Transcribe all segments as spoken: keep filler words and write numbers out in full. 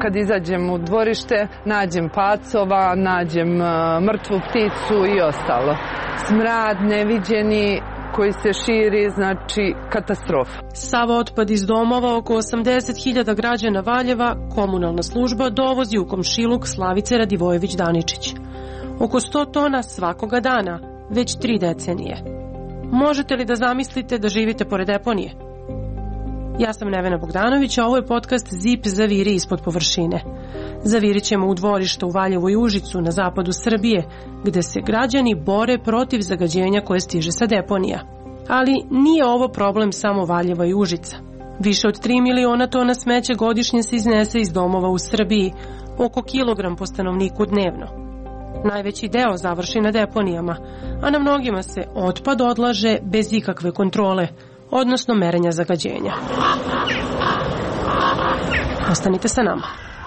kad izađem u dvorište, nađem pacova, nađem mrtvu pticu i ostalo. Smrad neviđeni koji se širi, znači katastrofa. Sav otpad iz domova oko osamdeset hiljada građana Valjeva komunalna služba dovozi u komšiluk Slavice Radivojević-Daničić. Oko sto tona svakoga dana, već tri decenije. Možete li da zamislite da živite pored deponije? Ja sam Nevena Bogdanović, a ovo je podcast Zip zaviri ispod površine. Zavirit ćemo u dvorište u Valjevu i Užicu na zapadu Srbije, gde se građani bore protiv zagađenja koje stiže sa deponija. Ali nije ovo problem samo Valjeva i Užica. Više od tri miliona tona smeća godišnje se iznese iz domova u Srbiji, oko kilogram po stanovniku dnevno. Najveći deo završi na deponijama, a na mnogima se otpad odlaže bez ikakve kontrole, odnosno merenja zagađenja. Ostanite sa nama.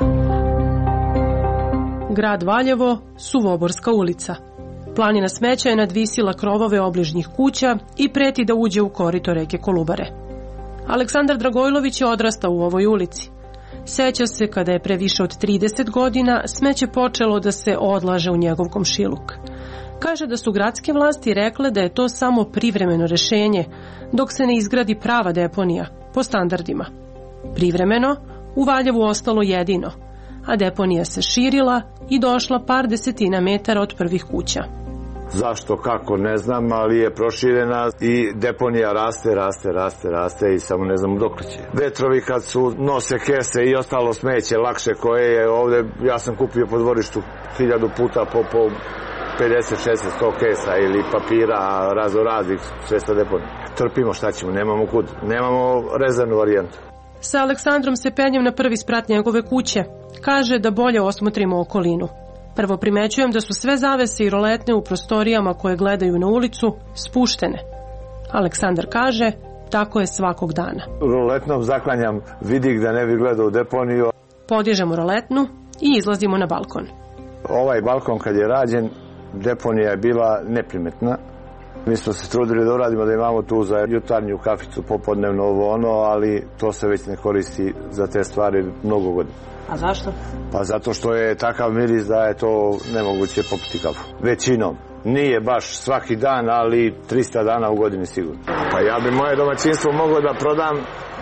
Grad Valjevo, Suvoborska ulica. Planina smeća je nadvisila krovove obližnjih kuća i preti da uđe u korito reke Kolubare. Aleksandar Dragojlović je odrastao u ovoj ulici. Seća se kada je pre više od trideset godina smeće počelo da se odlaže u njegov komšiluk. Kaže da su gradske vlasti rekle da je to samo privremeno rešenje, dok se ne izgradi prava deponija, po standardima. Privremeno, u Valjevu ostalo jedino, a deponija se širila i došla par desetina metara od prvih kuća. Zašto, kako, ne znam, ali je proširena i deponija raste, raste, raste, raste i samo ne znam dok će. Vetrovi kad su nose kese i ostalo smeće lakše koje je ovde, ja sam kupio po dvorištu hiljadu puta po, po pedeset, šezdeset, sto kesa ili papira razno raznih sve sta deponija. Trpimo, šta ćemo, nemamo kud, nemamo rezervnu varijantu. Sa Aleksandrom se penjem na prvi sprat njegove kuće. Kaže da bolje osmotrimo okolinu. Prvo primećujem da su sve zavese i roletne u prostorijama koje gledaju na ulicu spuštene. Aleksandar kaže, tako je svakog dana. Roletnom zaklanjam vidik da ne bi gledao u deponiju. Podižemo roletnu i izlazimo na balkon. Ovaj balkon kad je rađen, deponija je bila neprimetna. Mi smo se trudili da uradimo da imamo tu za jutarnju kaficu, popodnevno ovo ono, ali to se već ne koristi za te stvari mnogo godina. A zašto? Pa zato što je takav miris da je to nemoguće popiti kafu. Većinom. Nije baš svaki dan, ali trista dana u godini sigurno. Pa ja bi moje domaćinstvo mogao da prodam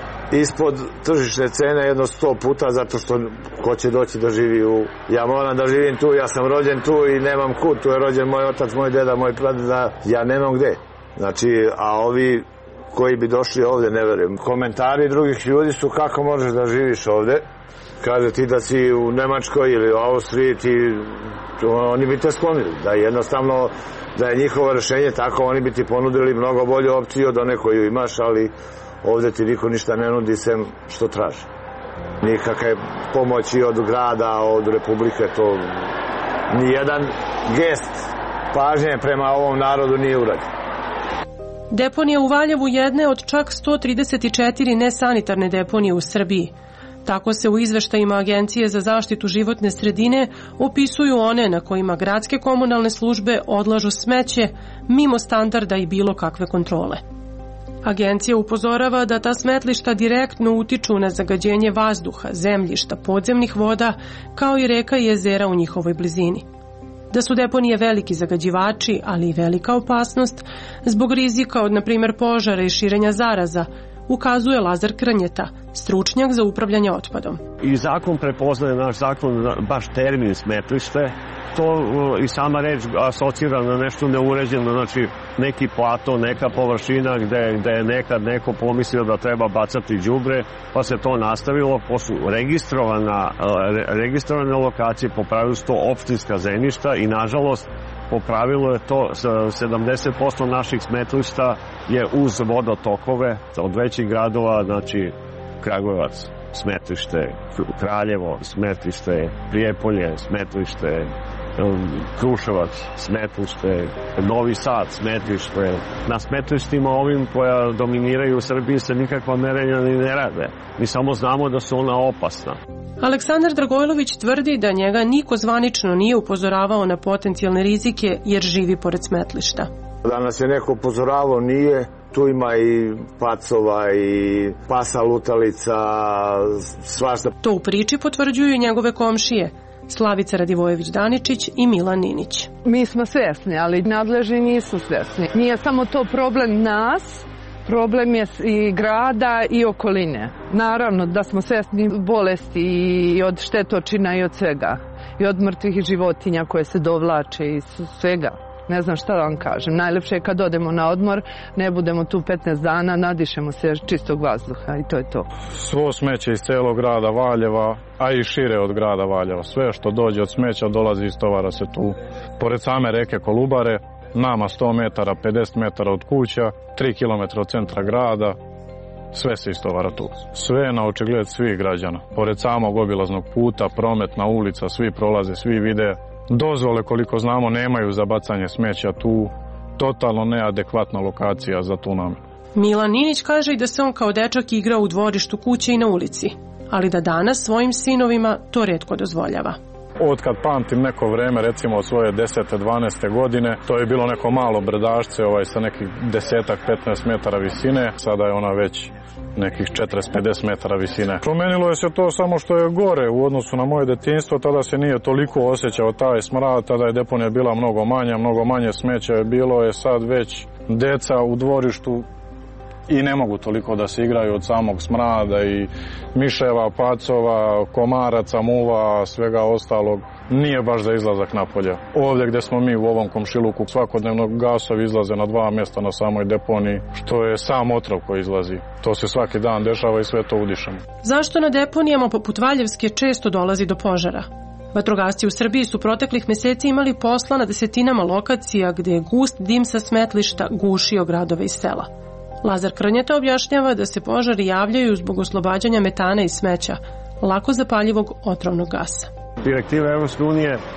ispod tržišne cene jedno sto puta, zato što ko će doći da živi u... Ja moram da živim tu, ja sam rođen tu i nemam kud, tu je rođen moj otac, moj deda, moj pradeda, ja nemam gde. Znači, a ovi koji bi došli ovde, ne verujem. Komentari drugih ljudi su kako možeš da živiš ovde. Kaže ti da si u Nemačkoj ili u Austriji, ti, oni bi te sklonili. Da jednostavno, da je njihovo rešenje tako, oni bi ti ponudili mnogo bolju opciju od one koju imaš, ali ovde ti niko ništa ne nudi sem što traži. Nikakve pomoći od grada, od republike, to nijedan gest pažnje prema ovom narodu nije urađen. Deponija u Valjevu jedne od čak sto trideset četiri nesanitarne deponije u Srbiji. Tako se u izveštajima Agencije za zaštitu životne sredine opisuju one na kojima gradske komunalne službe odlažu smeće mimo standarda i bilo kakve kontrole. Agencija upozorava da ta smetlišta direktno utiču na zagađenje vazduha, zemljišta, podzemnih voda, kao i reka i jezera u njihovoj blizini. Da su deponije veliki zagađivači, ali i velika opasnost, zbog rizika od, na primjer, požara i širenja zaraza, ukazuje Lazar Krnjeta, stručnjak za upravljanje otpadom. I zakon prepoznaje, naš zakon, baš termin smetlište. To i sama reč asocira na nešto neuređeno, znači neki plato, neka površina gde, gde je nekad neko pomislio da treba bacati đubre, pa se to nastavilo, pa su registrovana, registrovane lokacije, po pravilu su to opštinska zemljišta i nažalost po pravilu je to sedamdeset posto naših smetlišta je uz vodotokove od većih gradova, znači Kragujevac, smetlište, Kraljevo, smetlište, Prijepolje, smetlište, Kruševac, smetlište, Novi Sad, smetlište. Na smetlištima ovim koja dominiraju u Srbiji se nikakva merenja ni ne rade. Mi samo znamo da su ona opasna. Aleksandar Dragojlović tvrdi da njega niko zvanično nije upozoravao na potencijalne rizike jer živi pored smetlišta. Da nas je neko upozoravao nije, Tu ima i pacova i pasa lutalica, svašta. To u priči potvrđuju njegove komšije, Slavica Radivojević-Daničić i Milan Ninić. Mi smo svjesni, ali nadležni nisu svjesni. Nije samo to problem nas, problem je i grada i okoline. Naravno da smo svjesni bolesti i od štetočina i od svega. I od mrtvih životinja koje se dovlače i svega. Ne znam šta da vam kažem. Najlepše je kad odemo na odmor, ne budemo tu petnaest dana, nadišemo se čistog vazduha i to je to. Svo smeće iz celog grada Valjeva, a i šire od grada Valjeva. Sve što dođe od smeća dolazi iz tovara se tu. Pored same reke Kolubare, nama sto metara, pedeset metara od kuća, tri kilometra od centra grada, sve se istovara tu. Sve na očigled svih građana. Pored samog obilaznog puta, prometna ulica, svi prolaze, svi vide. Dozvole, koliko znamo, nemaju za bacanje smeća tu. Totalno neadekvatna lokacija za tu namenu. Milan Ninić kaže i da se on kao dečak igra u dvorištu kuće i na ulici, ali da danas svojim sinovima to retko dozvoljava. Od kad pamtim neko vreme, recimo od svoje desete, dvanaeste godine, to je bilo neko malo brdašce ovaj, sa nekih desetak, petnaest metara visine. Sada je ona već nekih četrdeset pedeset metara visine. Promenilo je se to samo što je gore u odnosu na moje detinjstvo. Tada se nije toliko osjećao taj smrad, tada je deponija bila mnogo manja, mnogo manje smeća je bilo. Je sad već deca u dvorištu i ne mogu toliko da se igraju od samog smrada i miševa, pacova, komaraca, muva, svega ostalog. Nije baš za izlazak napolje. Ovdje gdje smo mi u ovom komšiluku, svakodnevno gasovi izlaze na dva mjesta na samoj deponiji, što je sam otrov koji izlazi. To se svaki dan dešava i sve to udišemo. Zašto na deponijama poput Valjevske često dolazi do požara? Vatrogasci u Srbiji su proteklih meseci imali posla na desetinama lokacija gdje je gust dim sa smetlišta gušio gradove i sela. Lazar Krnjeta objašnjava da se požari javljaju zbog oslobađanja metana iz smeća, lako zapaljivog otrovnog gasa. Direktive Evropske unije uh,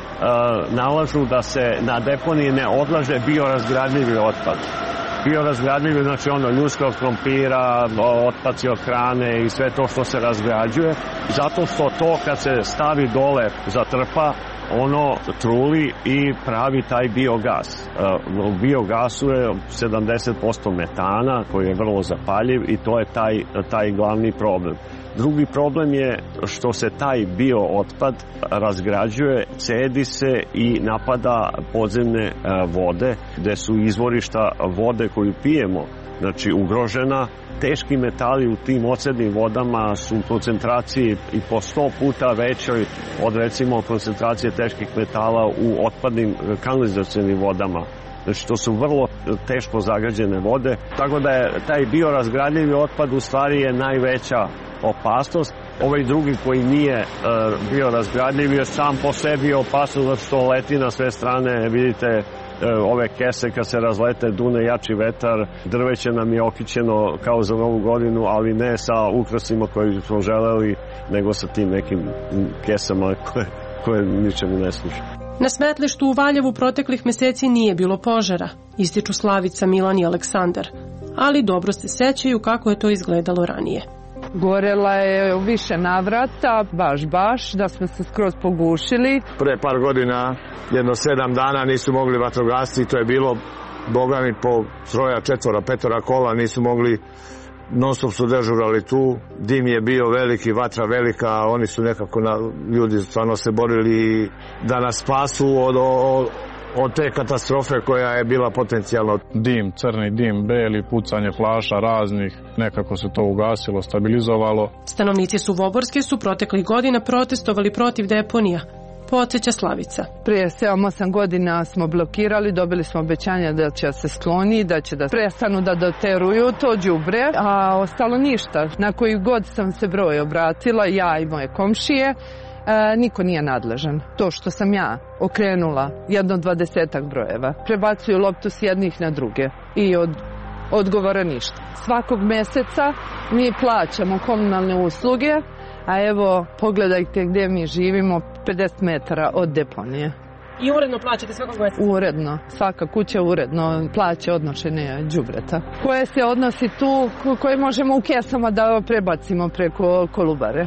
nalažu da se na deponiji ne odlaže biorazgradljivi otpad. Biorazgradljivi, znači ono ljudska od krompira, otpaci od hrane i sve to što se razgrađuje, zato što to kad se stavi dole zatrpa, ono truli i pravi taj biogas. U biogasu je sedamdeset posto metana koji je vrlo zapaljiv i to je taj, taj glavni problem. Drugi problem je što se taj bio otpad razgrađuje, cedi se i napada podzemne vode, gde su izvorišta vode koju pijemo, znači ugrožena. Teški metali u tim ocednim vodama su u koncentraciji i po sto puta većoj od recimo koncentracije teških metala u otpadnim kanalizacionim vodama. Znači to su vrlo teško zagađene vode, tako da je taj biorazgradljivi otpad u stvari je najveća opasnost. Ovaj drugi koji nije uh, biorazgradljiv je sam po sebi opasnost zato što leti na sve strane, vidite ove kese kad se razlete, dune jači vetar, drveće nam je okićeno kao za Novu godinu, ali ne sa ukrasima koje smo želeli, nego sa tim nekim kesama koje, koje ničemu ne služe. Na smetlištu u Valjevu proteklih meseci nije bilo požara, ističu Slavica, Milan i Aleksandar, ali dobro se sećaju kako je to izgledalo ranije. Gorela je u više navrata, baš baš, da smo se skroz pogušili. Pre par godina, jedno sedam dana nisu mogli vatrogasci, to je bilo, boga mi, po troja, četvora, petora kola, nisu mogli, non stop su dežurali tu, dim je bio veliki, vatra velika, oni su nekako, na, ljudi stvarno se borili da nas spasu od, od, od te katastrofe koja je bila potencijalno. Dim, crni dim, beli, pucanje flaša raznih, nekako se to ugasilo, stabilizovalo. Stanovnici Suvoborske su proteklih godina protestovali protiv deponija, podsjeća Slavica. Prije sedam osam godina smo blokirali, dobili smo obećanja da će se skloni, da će da prestanu da doteruju to đubre, a ostalo ništa. Na koji god sam se broj obratila, ja i moje komšije, E, niko nije nadležan. To što sam ja okrenula jedno dvadesetak brojeva, prebacuju loptu s jednih na druge i od odgovora ništa. Svakog meseca mi plaćamo komunalne usluge, a evo pogledajte gdje mi živimo, pedeset metara od deponije. I uredno plaćate svakog meseca? Uredno. Svaka kuća uredno plaća odnošenje đubreta. Koje se odnosi tu, koje možemo u kesama da prebacimo preko Kolubare.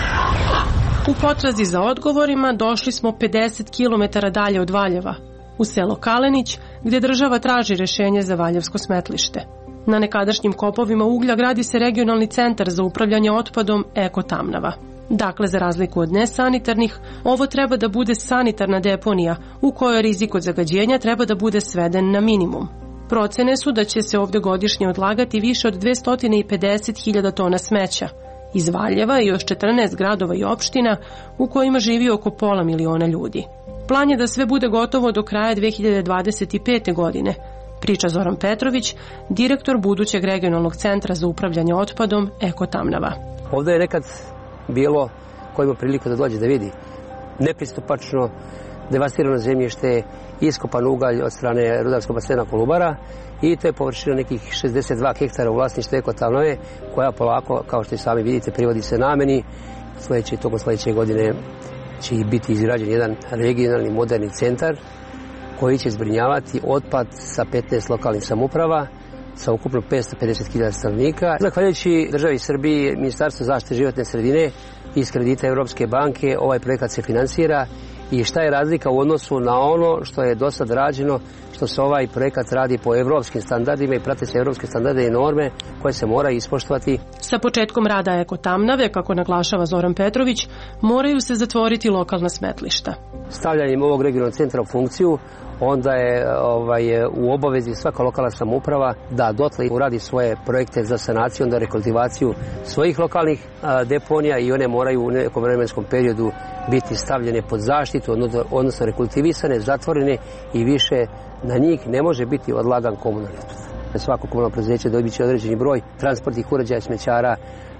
U potrazi za odgovorima došli smo pedeset kilometara dalje od Valjeva, u selo Kalenić, gdje država traži rešenje za valjevsko smetlište. Na nekadašnjim kopovima uglja gradi se regionalni centar za upravljanje otpadom Eko Tamnava. Dakle, za razliku od nesanitarnih, ovo treba da bude sanitarna deponija u kojoj rizik od zagađenja treba da bude sveden na minimum. Procene su da će se ovde godišnje odlagati više od dvesta pedeset hiljada tona smeća iz Valjeva i još četrnaest gradova i opština u kojima živi oko pola miliona ljudi. Plan je da sve bude gotovo do kraja dve hiljade dvadeset pete. godine, priča Zoran Petrović, direktor budućeg regionalnog centra za upravljanje otpadom Eko Tamnava. Ovde je nekad bilo, ko ima priliku da dođe da vidi, nepristupačno, devastirano zemljište, iskopan ugalj od strane rudarskog basena Kolubara i to je površina nekih šezdeset dva hektara u vlasništvu Eko Tamnave, koja polako, kao što i sami vidite, privodi se nameni. Sledeće, tokom sledeće godine će biti izgrađen jedan regionalni moderni centar koji će zbrinjavati otpad sa petnaest lokalnih samouprava sa ukupno petsto pedeset hiljada stanovnika. Zahvaljujući državi Srbiji, Ministarstvo zaštite životne sredine iz kredita Evropske banke, ovaj projekat se finansira. I šta je razlika u odnosu na ono što je do sad rađeno, što se ovaj projekat radi po evropskim standardima i prate se evropske standarde i norme koje se moraju ispoštovati. Sa početkom rada Eko Tamnave, kako naglašava Zoran Petrović, moraju se zatvoriti lokalna smetlišta. Stavljanjem ovog regionalnog centra u funkciju, onda je ovaj, u obavezi svaka lokalna samouprava da dotle uradi svoje projekte za sanaciju, onda rekultivaciju svojih lokalnih a, deponija i one moraju u nekom vremenskom periodu biti stavljene pod zaštitu, odnosno rekultivisane, zatvorene i više na njih ne može biti odlagan komunalni otpad. Svako komunalno preduzeće dobit će određeni broj transportnih uređaja, smećara,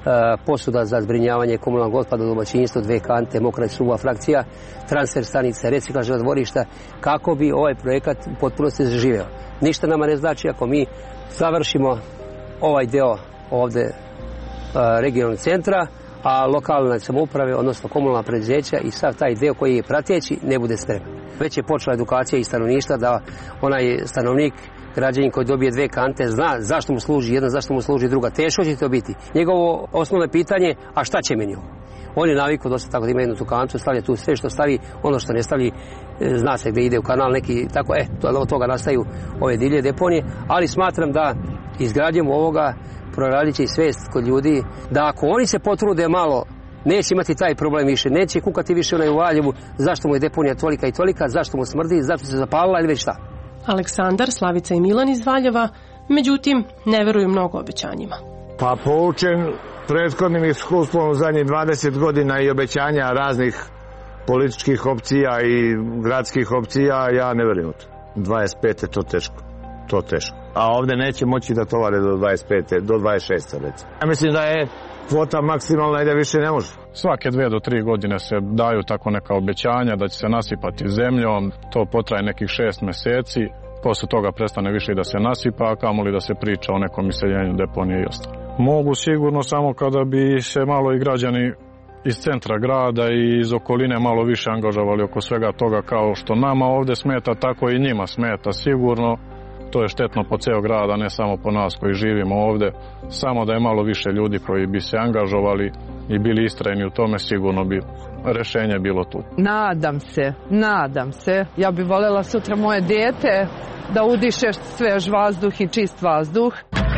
posuda za zbrinjavanje komunalnog otpada u domaćinstvu, dve kante, mokra i suva frakcija, transfer stanice, reciklažna dvorišta, kako bi ovaj projekat u potpunosti zaživeo. Ništa nama ne znači ako mi završimo ovaj deo ovde regionalnog centra, a lokalne samouprave, odnosno komunalna preduzeća i sav taj deo koji je prateći ne bude spreman. Već je počela edukacija i stanovništva da onaj stanovnik, građanin koji dobije dve kante, zna zašto mu služi jedna, zašto mu služi druga. Teško će to biti. Njegovo osnovno pitanje, a šta će meni ovo? On je navikao dosta tako da ima jednu tu kantu, stavlja tu sve što stavi, ono što ne stavi, zna se gde ide u kanal neki, tako, e, od toga nastaju ove divlje deponije, ali smatram da izgradnjom ovoga proradit će i svest kod ljudi, da ako oni se potrude malo, neće imati taj problem više, neće kukati više onaj u Valjevu, zašto mu je deponija tolika i tolika, zašto mu smrdi, zašto se zapalila ili već šta. Aleksandar, Slavica i Milan iz Valjeva, međutim, ne veruju mnogo obećanjima. Pa poučen prethodnim iskustvom u zadnjih dvadeset godina i obećanja raznih političkih opcija i gradskih opcija, ja ne verujem u to. dvadeset pete to teško, to teško. A ovde neće moći da tovare do dvadeset pete, do dvadeset šeste recimo. Ja mislim da je kvota maksimalna i da više ne može. Svake dve do tri godine se daju tako neka obećanja da će se nasipati zemljom, to potraje nekih šest meseci, posle toga prestane više da se nasipa, a kamoli da se priča o nekom iseljenju deponije i ostalo. Mogu sigurno samo kada bi se malo i građani iz centra grada i iz okoline malo više angažovali oko svega toga, kao što nama ovde smeta, tako i njima smeta sigurno. To je štetno po ceo grad, a ne samo po nas koji živimo ovde. Samo da je malo više ljudi koji bi se angažovali i bili istrajni u tome, sigurno bi rešenje bilo tu. Nadam se, nadam se. Ja bih voljela sutra moje dete da udiše svež vazduh i čist vazduh.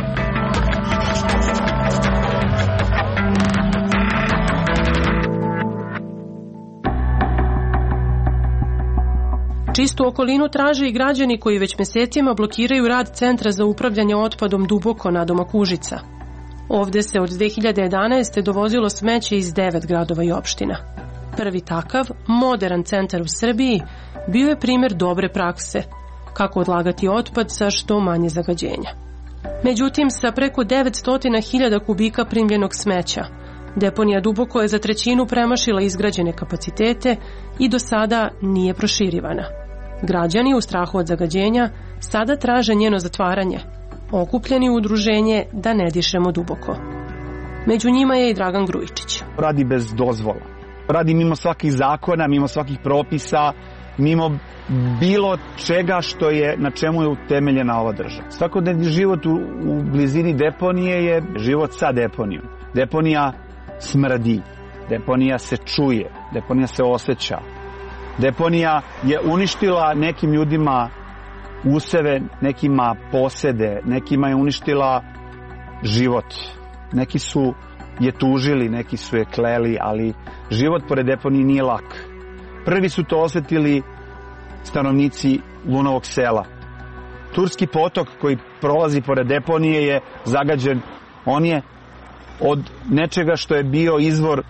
Čistu okolinu traže i građani koji već mesecima blokiraju rad Centra za upravljanje otpadom Duboko nadomak Užica. Ovde se od dve hiljade jedanaeste. dovozilo smeće iz devet gradova i opština. Prvi takav, modern centar u Srbiji, bio je primer dobre prakse, kako odlagati otpad sa što manje zagađenja. Međutim, sa preko devetsto hiljada kubika primljenog smeća, deponija Duboko je za trećinu premašila izgrađene kapacitete i do sada nije proširivana. Građani u strahu od zagađenja sada traže njeno zatvaranje, okupljeni u udruženje Da ne dišemo duboko. Među njima je i Dragan Grujičić. Radi bez dozvola. Radi mimo svakih zakona, mimo svakih propisa, mimo bilo čega što je, na čemu je utemeljena ova država. Svakodnevni život u, u blizini deponije je život sa deponijom. Deponija smrdi, deponija se čuje, deponija se osjeća. Deponija je uništila nekim ljudima useve, nekima posede, nekima je uništila život. Neki su je tužili, neki su je kleli, ali život pored deponije nije lak. Prvi su to osjetili stanovnici Lunovog sela. Turski potok koji prolazi pored deponije je zagađen. On je od nečega što je bio izvor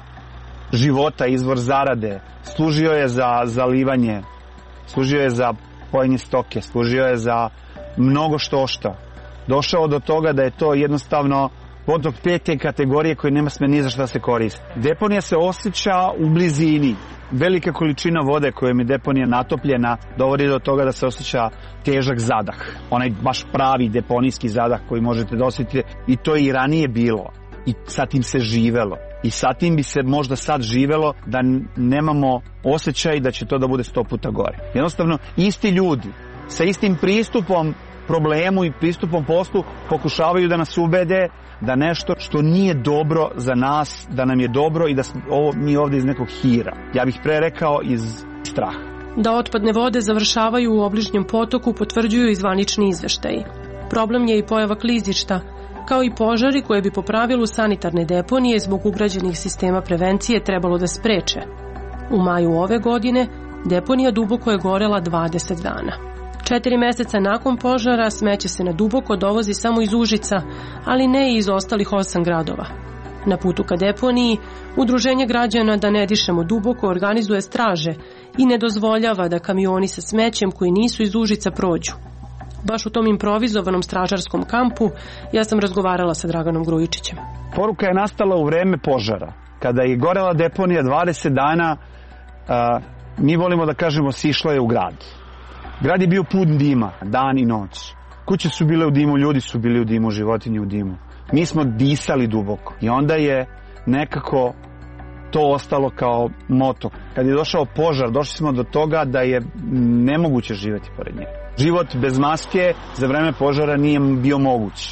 života, izvor zarade. Služio je za zalivanje, služio je za pojenje stoke, služio je za mnogo što što. Došao do toga da je to jednostavno potok pete kategorije koji nema sme ni za šta se koristi. Deponija se osjeća u blizini. Velika količina vode kojom je deponija natopljena dovodi do toga da se osjeća težak zadah. Onaj baš pravi deponijski zadah koji možete da osjetite, i to je i ranije bilo. I sa tim se živelo. I sa tim bi se možda sad živelo da nemamo osjećaj da će to da bude sto puta gore. Jednostavno, isti ljudi sa istim pristupom problemu i pristupom poslu pokušavaju da nas ubede da nešto što nije dobro za nas, da nam je dobro i da smo ovo, mi ovdje iz nekog hira. Ja bih pre rekao iz straha. Da otpadne vode završavaju u obližnjem potoku potvrđuju i zvanični izveštaji. Problem je i pojava klizišta, kao i požari koje bi po pravilu sanitarne deponije zbog ugrađenih sistema prevencije trebalo da spreče. U maju ove godine deponija Duboko je gorela dvadeset dana. Četiri meseca nakon požara smeće se na Duboko dovozi samo iz Užica, ali ne i iz ostalih osam gradova. Na putu ka deponiji, Udruženje građana Da ne dišemo duboko organizuje straže i ne dozvoljava da kamioni sa smećem koji nisu iz Užica prođu. Baš u tom improvizovanom stražarskom kampu ja sam razgovarala sa Draganom Grujičićem. Poruka je nastala u vreme požara. Kada je gorela deponija dvadeset dana, a, mi volimo da kažemo sišla je u grad. Grad je bio pun dima, dan i noć. Kuće su bile u dimu, ljudi su bili u dimu, životinje u dimu. Mi smo disali duboko i onda je nekako to ostalo kao moto. Kad je došao požar, došli smo do toga da je nemoguće živjeti pored njega. Život bez maske za vreme požara nije bio moguć.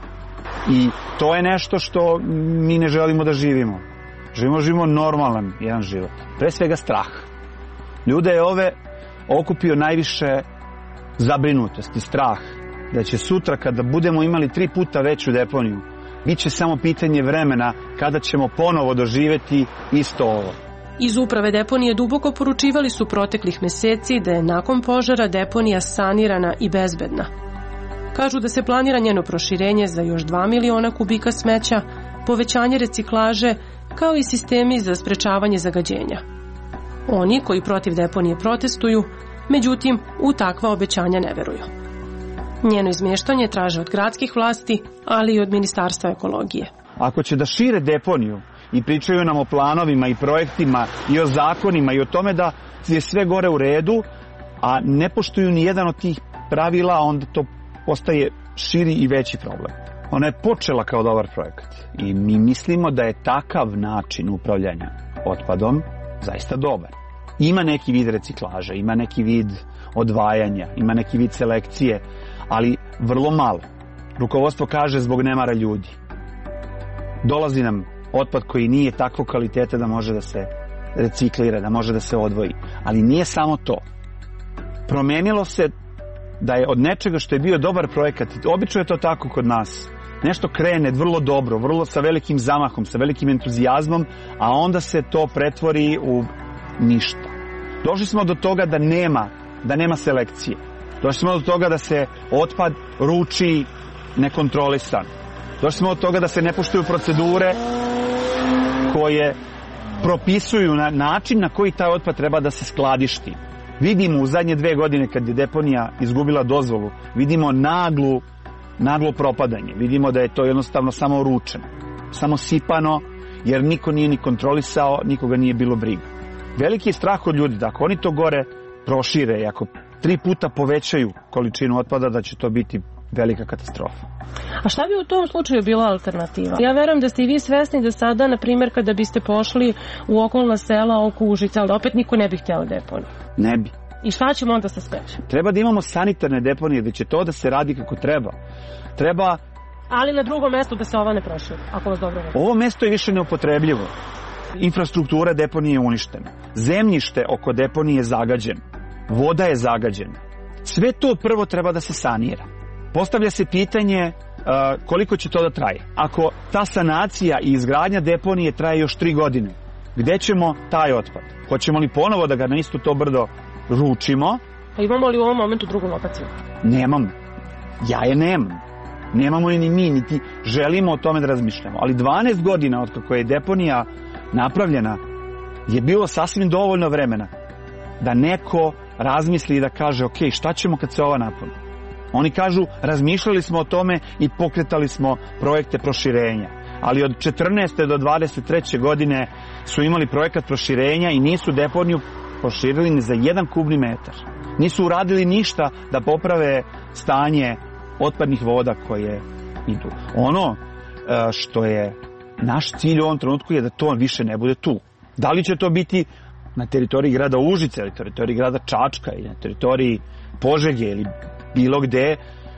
I to je nešto što mi ne želimo da živimo. Živimo, živimo normalan jedan život. Pre svega strah. Ljude je ove okupio najviše zabrinutost i strah da će sutra kada budemo imali tri puta veću deponiju, bit će samo pitanje vremena kada ćemo ponovo doživjeti isto ovo. Iz uprave deponije Duboko poručivali su proteklih meseci da je nakon požara deponija sanirana i bezbedna. Kažu da se planira njeno proširenje za još dva miliona kubika smeća, povećanje reciklaže, kao i sistemi za sprečavanje zagađenja. Oni koji protiv deponije protestuju, međutim, u takva obećanja ne veruju. Njeno izmještanje traže od gradskih vlasti, ali i od Ministarstva ekologije. Ako će da šire deponiju i pričaju nam o planovima i projektima i o zakonima i o tome da je sve gore u redu, a ne poštuju ni jedan od tih pravila, onda to postaje širi i veći problem. Ona je počela kao dobar projekat i mi mislimo da je takav način upravljanja otpadom zaista dobar. Ima neki vid reciklaže, ima neki vid odvajanja, ima neki vid selekcije, ali vrlo malo. Rukovodstvo kaže zbog nemara ljudi. Dolazi nam otpad koji nije takvog kvaliteta da može da se reciklira, da može da se odvoji. Ali nije samo to. Promenilo se da je od nečega što je bio dobar projekat, obično je to tako kod nas, nešto krene vrlo dobro, vrlo sa velikim zamahom, sa velikim entuzijazmom, a onda se to pretvori u ništa. Došli smo do toga da nema, da nema selekcije. Došli smo do toga da se otpad ruči nekontrolisan. Došli smo do toga da se ne poštuju procedure koje propisuju na način na koji taj otpad treba da se skladišti. Vidimo u zadnje dve godine kad je deponija izgubila dozvolu, vidimo naglu, naglo propadanje. Vidimo da je to jednostavno samo ručeno, samo sipano, jer niko nije ni kontrolisao, nikoga nije bilo briga. Veliki je strah od ljudi da ako oni to gore prošire i ako tri puta povećaju količinu otpada, da će to biti velika katastrofa. A šta bi u tom slučaju bila alternativa? Ja verujem da ste i vi svesni da sada, na primjer, kada biste pošli u okolna sela oko Užica, ali opet niko ne bi htjela deponiju. Ne bi. I šta ćemo onda sa smećem? Treba da imamo sanitarne deponije, da će to da se radi kako treba. Treba... Ali na drugom mjestu da se ova ne proširi, ako vas dobro ne. Ovo mjesto je više neupotrebljivo. Infrastruktura deponije je uništena. Zemljište oko deponije je zagađeno. Voda je zagađena. Sve to prvo treba da se sanira. Postavlja se pitanje uh, koliko će to da traje. Ako ta sanacija i izgradnja deponije traje još tri godine, gde ćemo taj otpad? Hoćemo li ponovo da ga na isto to brdo ručimo? A imamo li u ovom momentu drugu lokaciju? Nemamo. Ja je nemam. Nemamo ni mi, niti želimo o tome da razmišljamo. Ali dvanaest godina od kako je deponija napravljena je bilo sasvim dovoljno vremena da neko razmisli i da kaže ok, šta ćemo kad se ova napuni? Oni kažu, razmišljali smo o tome i pokretali smo projekte proširenja. Ali od četrnaeste do dvadeset treće godine su imali projekat proširenja i nisu deponiju proširili ni za jedan kubni metar. Nisu uradili ništa da poprave stanje otpadnih voda koje idu. Ono što je naš cilj u ovom trenutku je da to više ne bude tu. Da li će to biti na teritoriji grada Užice ili teritoriji grada Čačka ili na teritoriji Požege ili bilo gde,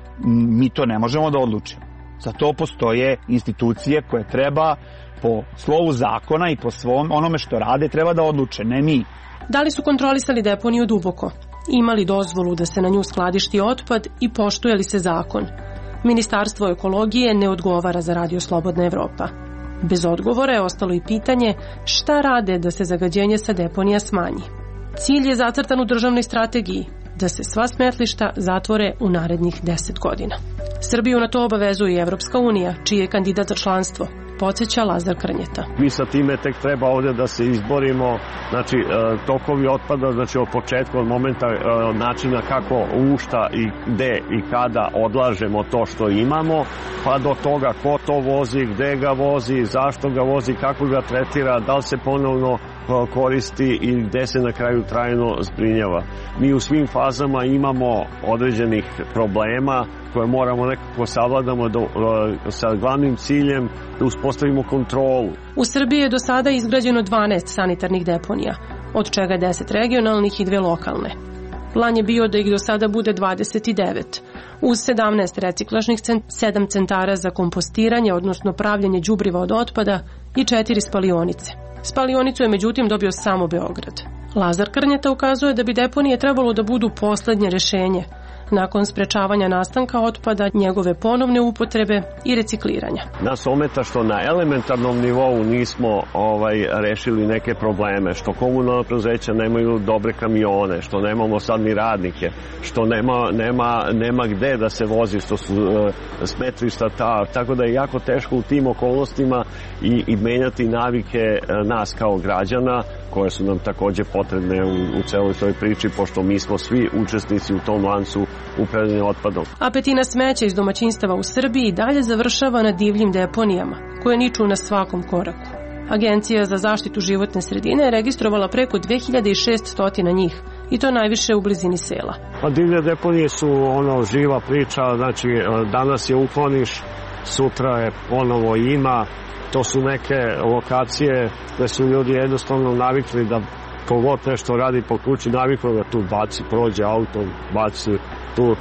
mi to ne možemo da odlučimo. Za to postoje institucije koje treba po slovu zakona i po svom onome što rade treba da odluče, ne mi. Da li su kontrolisali deponiju duboko? Imali dozvolu da se na nju skladišti otpad i poštuje li se zakon? Ministarstvo ekologije ne odgovara za Radio Slobodna Evropa. Bez odgovora je ostalo i pitanje šta rade da se zagađenje sa deponija smanji. Cilj je zacrtan u državnoj strategiji, da se sva smetlišta zatvore u narednih deset godina. Srbiju na to obavezuje i Evropska unija, čiji je kandidat za članstvo, podsjeća Lazar Krnjeta. Mi sa time tek treba ovdje da se izborimo, znači tokovi otpada, znači od početka, od momenta načina kako, u šta i gde i kada odlažemo to što imamo, pa do toga ko to vozi, gde ga vozi, zašto ga vozi, kako ga tretira, da li se ponovno koristi i gde se na kraju trajno zbrinjava. Mi u svim fazama imamo određenih problema koje moramo nekako savladamo do, sa glavnim ciljem da uspostavimo kontrolu. U Srbiji je do sada izgrađeno dvanaest sanitarnih deponija, od čega deset regionalnih i dve lokalne. Plan je bio da ih do sada bude dvadeset devet, uz sedamnaest reciklažnih centara, sedam centara za kompostiranje, odnosno pravljanje đubriva od otpada i četiri spalionice. Spalionicu je međutim dobio samo Beograd. Lazar Krnjeta ukazuje da bi deponije trebalo da budu poslednje rešenje, nakon sprečavanja nastanka otpada, njegove ponovne upotrebe i recikliranja. Nas ometa što na elementarnom nivou nismo ovaj, rešili neke probleme, što komunalna preduzeća nemaju dobre kamione, što nemamo sad ni radnike, što nema, nema, nema gde da se vozi, što su uh, smetlišta ta, tako da je jako teško u tim okolnostima i, i menjati navike uh, nas kao građana, koje su nam takođe potrebne u, u celoj toj priči, pošto mi smo svi učesnici u tom lancu upravljanja otpadom. A petina smeća iz domaćinstava u Srbiji dalje završava na divljim deponijama, koje niču na svakom koraku. Agencija za zaštitu životne sredine je registrovala preko dve hiljade šesto njih, i to najviše u blizini sela. Pa divlje deponije su ono živa priča, znači danas je ukloniš, sutra je ponovo ima. To su neke lokacije gde su ljudi jednostavno navikli da kogod nešto radi po kući, navikli da tu baci, prođe auto, baci tu.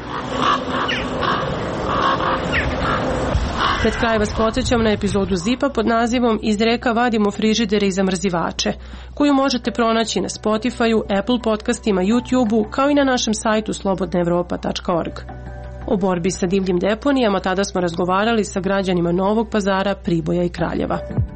Pred kraj vas podsjećam na epizodu Zipa pod nazivom Iz reka vadimo frižidere i zamrzivače, koju možete pronaći na Spotify-u, Apple podcastima, YouTube-u, kao i na našem sajtu slobodna evropa tačka org. O borbi sa divljim deponijama tada smo razgovarali sa građanima Novog Pazara, Priboja i Kraljeva.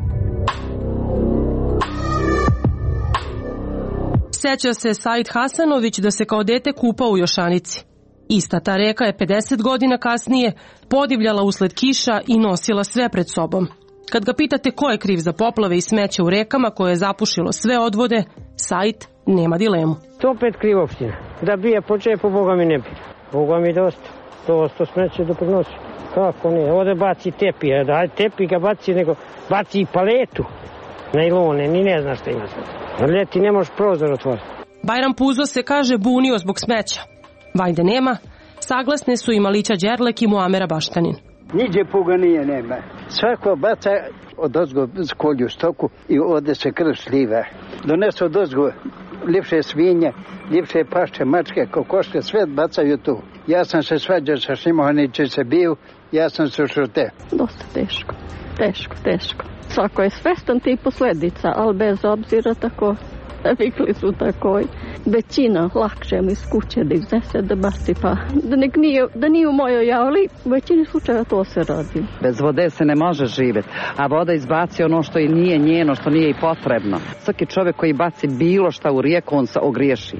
Seća se Said Hasanović da se kao dete kupao u Jošanici. Ista ta reka je pedeset godina kasnije podivljala usled kiša i nosila sve pred sobom. Kad ga pitate ko je kriv za poplave i smeće u rekama koje je zapušilo sve odvode, Said nema dilemu. To opet kriv opština. Da bije po čepu, Boga mi ne bi. Boga mi dosta. Dosta smeće doprinosi. Kako ne? Ovde baci tepi. Daj tepi ga baci, nego baci i paletu. Najlone, ni ne znaš šta ima sve. Ljeti ne možeš prozor otvoriti. Bajram Puzo se kaže bunio zbog smeća. Vajde nema, saglasne su i Malića Đerlek i Muamera Baštanin. Niđe puga nije nema. Svako baca od ozgo kolju stoku i ode se krv sliva. Donesu od ozgo ljepše svinje, ljepše pašće, mačke, kokoške, sve bacaju tu. Ja sam se svađao sa Šimohaniće se bio, ja sam se šute. Dosta teško, teško, teško. Svako je svestan tih posledica, ali bez obzira tako, navikli su tako. većina lakše mu iz kuće da iznese, da baci, pa da, nek nije, da nije u mojoj javli, u većini slučaja to se radi. Bez vode se ne može živjeti, a voda izbaci ono što i nije njeno, što nije i potrebno. Svaki čovjek koji baci bilo šta u rijeku, on se ogriješi.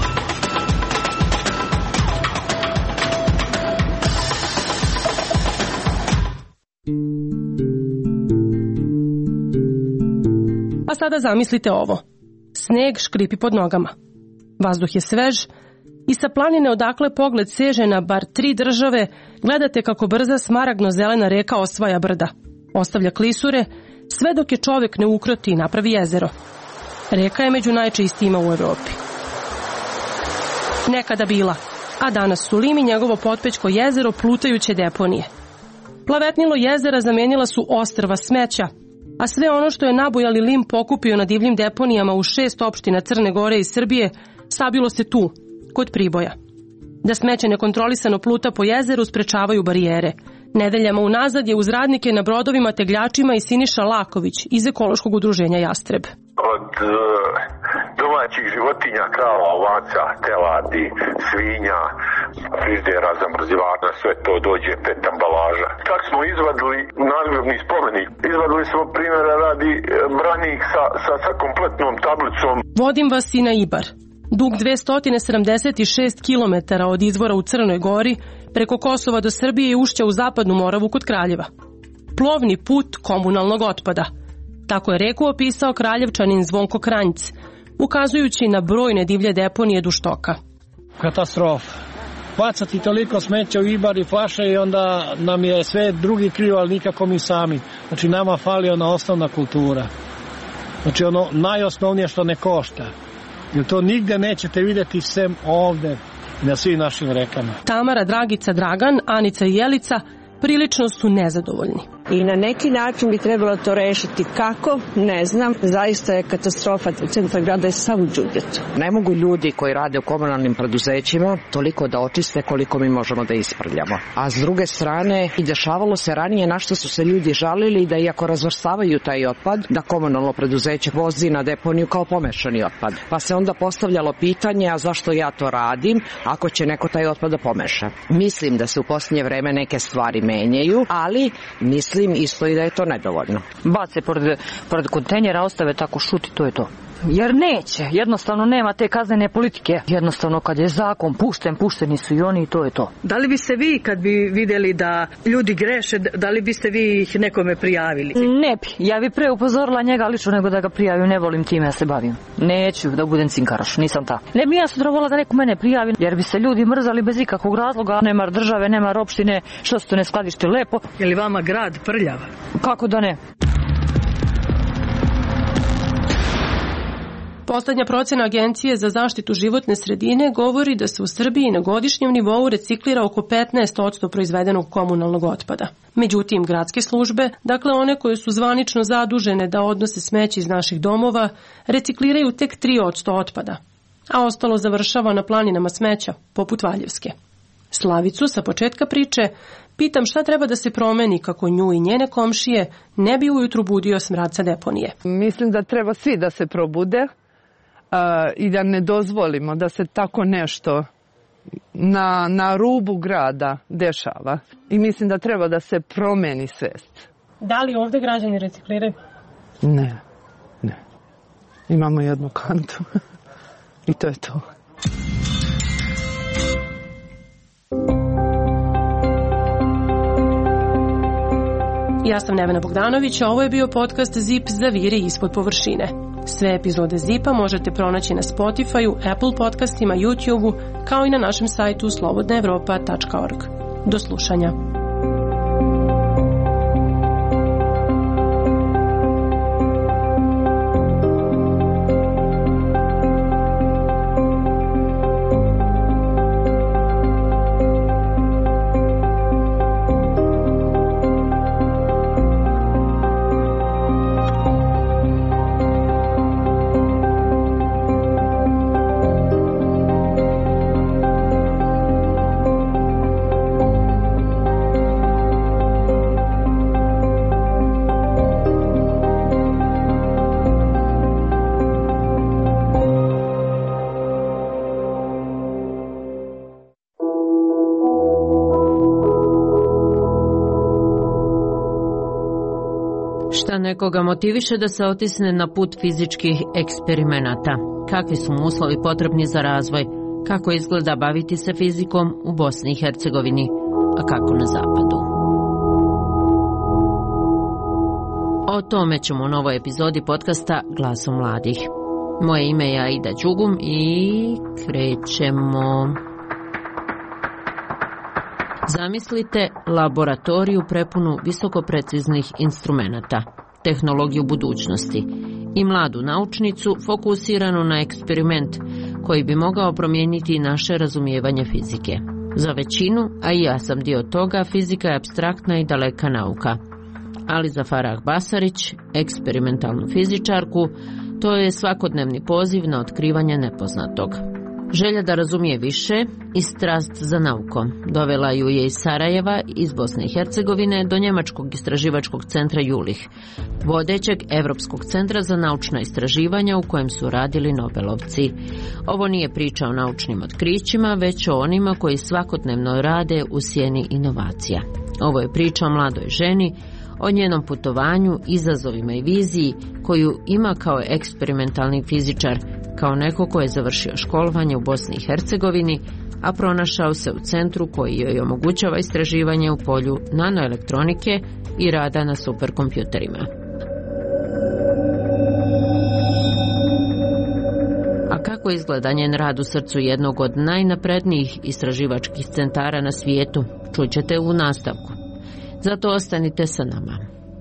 A sada zamislite ovo. Sneg škripi pod nogama. Vazduh je svež i sa planine odakle pogled seže na bar tri države, gledate kako brza smaragno-zelena reka osvaja brda. Ostavlja klisure, sve dok je čovjek ne ukroti i napravi jezero. Reka je među najčistijima u Evropi. Nekada bila, a danas su Lim i njegovo potpećko jezero plutajuće deponije. Plavetnilo jezera zamenila su ostrva smeća, a sve ono što je nabojali Lim pokupio na divljim deponijama u šest opština Crne Gore i Srbije, sabilo se tu, kod Priboja. Da smeće nekontrolisano pluta po jezeru sprečavaju barijere. Nedeljama unazad je uz radnike na brodovima tegljačima i Siniša Laković iz ekološkog udruženja Jastreb. Od uh, domaćih životinja, krava, ovaca, teladi, svinja, friždera, zamrzivana, sve to dođe pet ambalaža. Čak smo izvadili nadgrobni spomenik. Izvadili smo primjera radi branik sa, sa, sa kompletnom tablicom. Vodim vas i na Ibar. Dug dvesta sedamdeset šest kilometara od izvora u Crnoj Gori, preko Kosova do Srbije i ušća u Zapadnu Moravu kod Kraljeva. Plovni put komunalnog otpada. Tako je reku opisao Kraljevčanin Zvonko Kranjc, ukazujući na brojne divlje deponije duž toka. Katastrofa. Bacati toliko smeća u Ibar i flaše i onda nam je sve drugi krivo, ali nikako mi sami. Znači nama fali ona osnovna kultura. Znači ono najosnovnije što ne košta. Jer to nigde nećete vidjeti sem ovde na svim našim rekama. Tamara, Dragica, Dragan, Anica i Jelica prilično su nezadovoljni. I na neki način bi trebalo to rešiti. Kako? Ne znam. Zaista je katastrofa. Centar grada je sav u đuđetu. Ne mogu ljudi koji rade u komunalnim preduzećima toliko da očiste koliko mi možemo da isprljamo. A s druge strane, i dešavalo se ranije na što su se ljudi žalili da iako razvrstavaju taj otpad, da komunalno preduzeće vozi na deponiju kao pomešani otpad. Pa se onda postavljalo pitanje, a zašto ja to radim ako će neko taj otpad da pomeša. Mislim da se u posljednje vreme neke stvari menjaju, ali mislim isto i da je to nedovoljno. Bace pored, pored kontejnera, ostave tako šuti, to je to. Jer neće, jednostavno nema te kaznene politike. Jednostavno kad je zakon pušten, pušteni su i oni i to je to. Da li biste vi kad bi vidjeli da ljudi greše, da li biste vi ih nekome prijavili? Ne bi, ja bi pre upozorila njega lično nego da ga prijavim, ne volim time ja se bavim. Neću da budem cinkaraš, nisam ta. Ne bi ja sutra volila da neko mene prijavi, jer bi se ljudi mrzali bez ikakvog razloga. Nemar države, nemar opštine, što se to ne skladište lepo. Je li vama grad prljav? Kako da ne? Poslednja procena Agencije za zaštitu životne sredine govori da se u Srbiji na godišnjem nivou reciklira oko petnaest posto proizvedenog komunalnog otpada. Međutim, gradske službe, dakle one koje su zvanično zadužene da odnose smeće iz naših domova, recikliraju tek tri posto otpada, a ostalo završava na planinama smeća, poput Valjevske. Slavicu sa početka priče pitam šta treba da se promeni kako nju i njene komšije ne bi ujutru budio smrad sa deponije. Mislim da treba svi da se probude uh, i da ne dozvolimo da se tako nešto na, na rubu grada dešava. I mislim da treba da se promeni svest. Da li ovde građani recikliraju? Ne, ne. Imamo jednu kantu i to je to. Ja sam Nevena Bogdanović, a ovo je bio podcast Zip Zaviri ispod površine. Sve epizode Zipa možete pronaći na Spotify-u, Apple podcastima, YouTube-u, kao i na našem sajtu slobodna evropa tačka org. Do slušanja. Šta nekoga motiviše da se otisne na put fizičkih eksperimenata? Kakvi su mu uslovi potrebni za razvoj? Kako izgleda baviti se fizikom u Bosni i Hercegovini, a kako na zapadu? O tome ćemo u novoj epizodi podcasta Glasom mladih. Moje ime je Aida Đugum i krećemo. Zamislite laboratoriju prepunu visokopreciznih instrumenata, tehnologiju budućnosti i mladu naučnicu fokusiranu na eksperiment koji bi mogao promijeniti naše razumijevanje fizike. Za većinu, a i ja sam dio toga, fizika je apstraktna i daleka nauka. Ali za Farah Basarić, eksperimentalnu fizičarku, to je svakodnevni poziv na otkrivanje nepoznatog. Želja da razumije više i strast za naukom dovela ju je iz Sarajeva, iz Bosne i Hercegovine, do Njemačkog istraživačkog centra Jülich, vodećeg Evropskog centra za naučna istraživanja u kojem su radili Nobelovci. Ovo nije priča o naučnim otkrićima, već o onima koji svakodnevno rade u sjeni inovacija. Ovo je priča o mladoj ženi, o njenom putovanju, izazovima i viziji koju ima kao eksperimentalni fizičar, kao neko ko je završio školovanje u Bosni i Hercegovini, a pronašao se u centru koji joj omogućava istraživanje u polju nanoelektronike i rada na superkompjuterima. A kako izgleda njen rad u srcu jednog od najnaprednijih istraživačkih centara na svijetu, čućete u nastavku. Zato ostanite sa nama.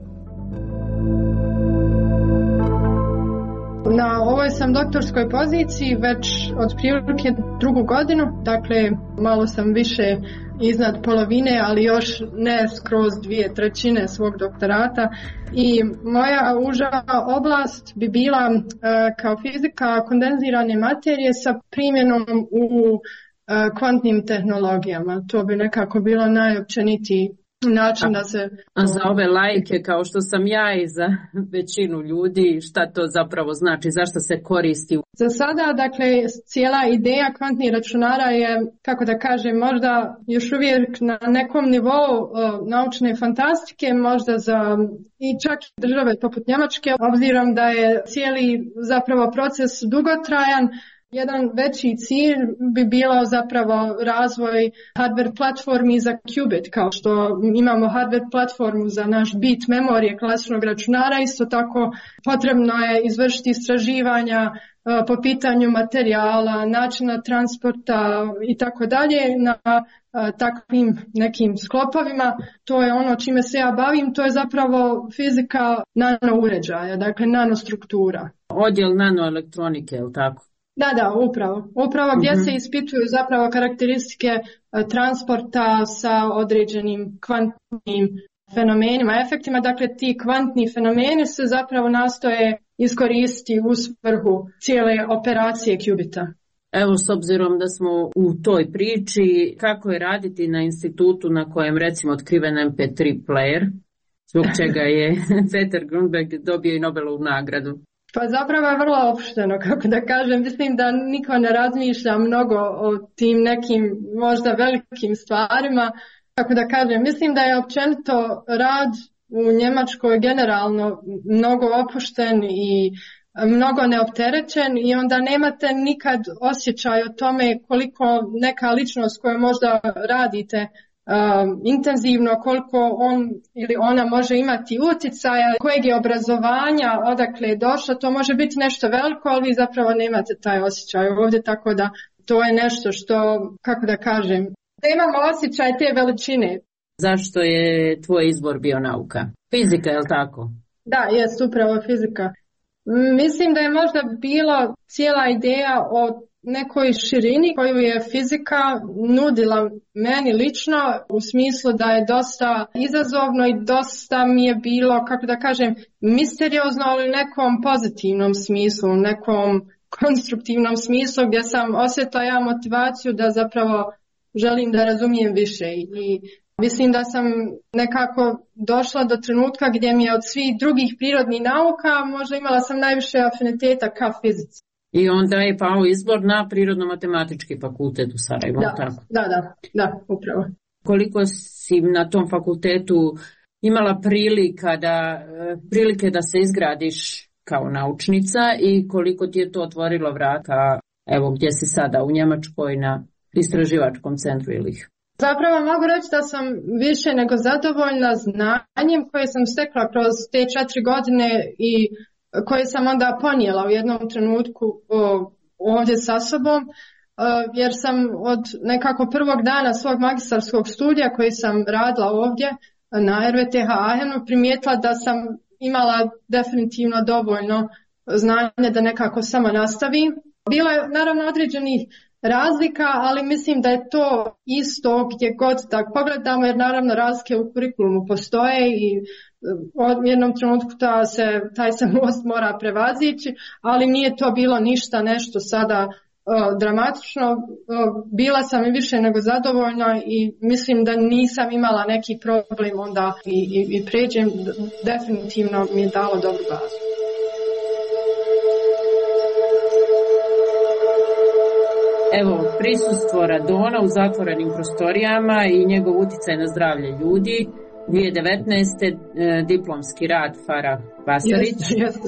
Na ovoj sam doktorskoj poziciji već otprilike drugu godinu, dakle malo sam više iznad polovine, ali još ne skroz dvije trećine svog doktorata. I moja uža oblast bi bila uh, kao fizika kondenzirane materije sa primjenom u uh, kvantnim tehnologijama. To bi nekako bilo najopćenitiji način da se... A za ove laike kao što sam ja i za većinu ljudi, šta to zapravo znači, zašto se koristi? Za sada, dakle, cijela ideja kvantnih računara je, kako da kažem, možda još uvijek na nekom nivou uh, naučne fantastike, možda za i čak i države poput Njemačke, obzirom da je cijeli zapravo proces dugotrajan. Jedan veći cilj bi bilo zapravo razvoj hardware platformi za qubit, kao što imamo hardware platformu za naš bit memorije klasičnog računara, isto tako potrebno je izvršiti istraživanja po pitanju materijala, načina transporta i tako dalje na takvim nekim sklopovima. To je ono čime se ja bavim, to je zapravo fizika nanouređaja, dakle nanostruktura. Odjel nanoelektronike, je li tako? Da, da, upravo. Upravo gdje uh-huh. se ispituju zapravo karakteristike transporta sa određenim kvantnim fenomenima, efektima. Dakle, ti kvantni fenomeni se zapravo nastoje iskoristiti u svrhu cijele operacije qubita. Evo, s obzirom da smo u toj priči, kako je raditi na institutu na kojem recimo otkriven em pe tri player, zbog čega je Peter Grunberg dobio i Nobelovu nagradu? Pa zapravo je vrlo opšteno, kako da kažem. Mislim da niko ne razmišlja mnogo o tim nekim možda velikim stvarima. Kako da kažem, mislim da je općenito rad u Njemačkoj generalno mnogo opušten i mnogo neopterećen i onda nemate nikad osjećaj o tome koliko neka ličnost koju možda radite Um, intenzivno, koliko on ili ona može imati utjecaja, kojeg je obrazovanja, odakle je došla, to može biti nešto veliko, ali vi zapravo nemate taj osjećaj ovdje, tako da to je nešto što, kako da kažem, da imamo osjećaj te veličine. Zašto je tvoj izbor bio nauka? Fizika, je li tako? Da, jest upravo fizika. Mislim da je možda bila cijela ideja o nekoj širini koju je fizika nudila meni lično, u smislu da je dosta izazovno i dosta mi je bilo, kako da kažem, misteriozno, ali u nekom pozitivnom smislu, nekom konstruktivnom smislu gdje sam osjetila ja motivaciju da zapravo želim da razumijem više i mislim da sam nekako došla do trenutka gdje mi je od svih drugih prirodnih nauka možda imala sam najviše afiniteta ka fizici. I onda je pao izbor na Prirodno-matematički fakultet u Sarajevu. Da, tako? da, da, da, upravo. Koliko si na tom fakultetu imala prilika da, prilike da se izgradiš kao naučnica i koliko ti je to otvorilo vrata, evo gdje si sada u Njemačkoj na istraživačkom centru ili ih? Zapravo mogu reći da sam više nego zadovoljna znanjem koje sam stekla kroz te četiri godine i koje sam onda ponijela u jednom trenutku ovdje sa sobom, jer sam od nekako prvog dana svog magistarskog studija koji sam radila ovdje na R V T H Aachenu primijetila da sam imala definitivno dovoljno znanja da nekako samo nastavim. Bilo je naravno određenih razlika, ali mislim da je to isto gdje god da pogledamo, jer naravno razlike u kurikulumu postoje i u jednom trenutku ta se, taj se most mora prevazići, ali nije to bilo ništa nešto sada uh, dramatično. Uh, bila sam i više nego zadovoljna i mislim da nisam imala neki problem onda i, i, i pređem, definitivno mi je dalo dobru bazu. Evo, prisustvo radona u zatvorenim prostorijama i njegov utjecaj na zdravlje ljudi. dvije tisuće devetnaeste. E, diplomski rad Farah Basarić. Yes, yes.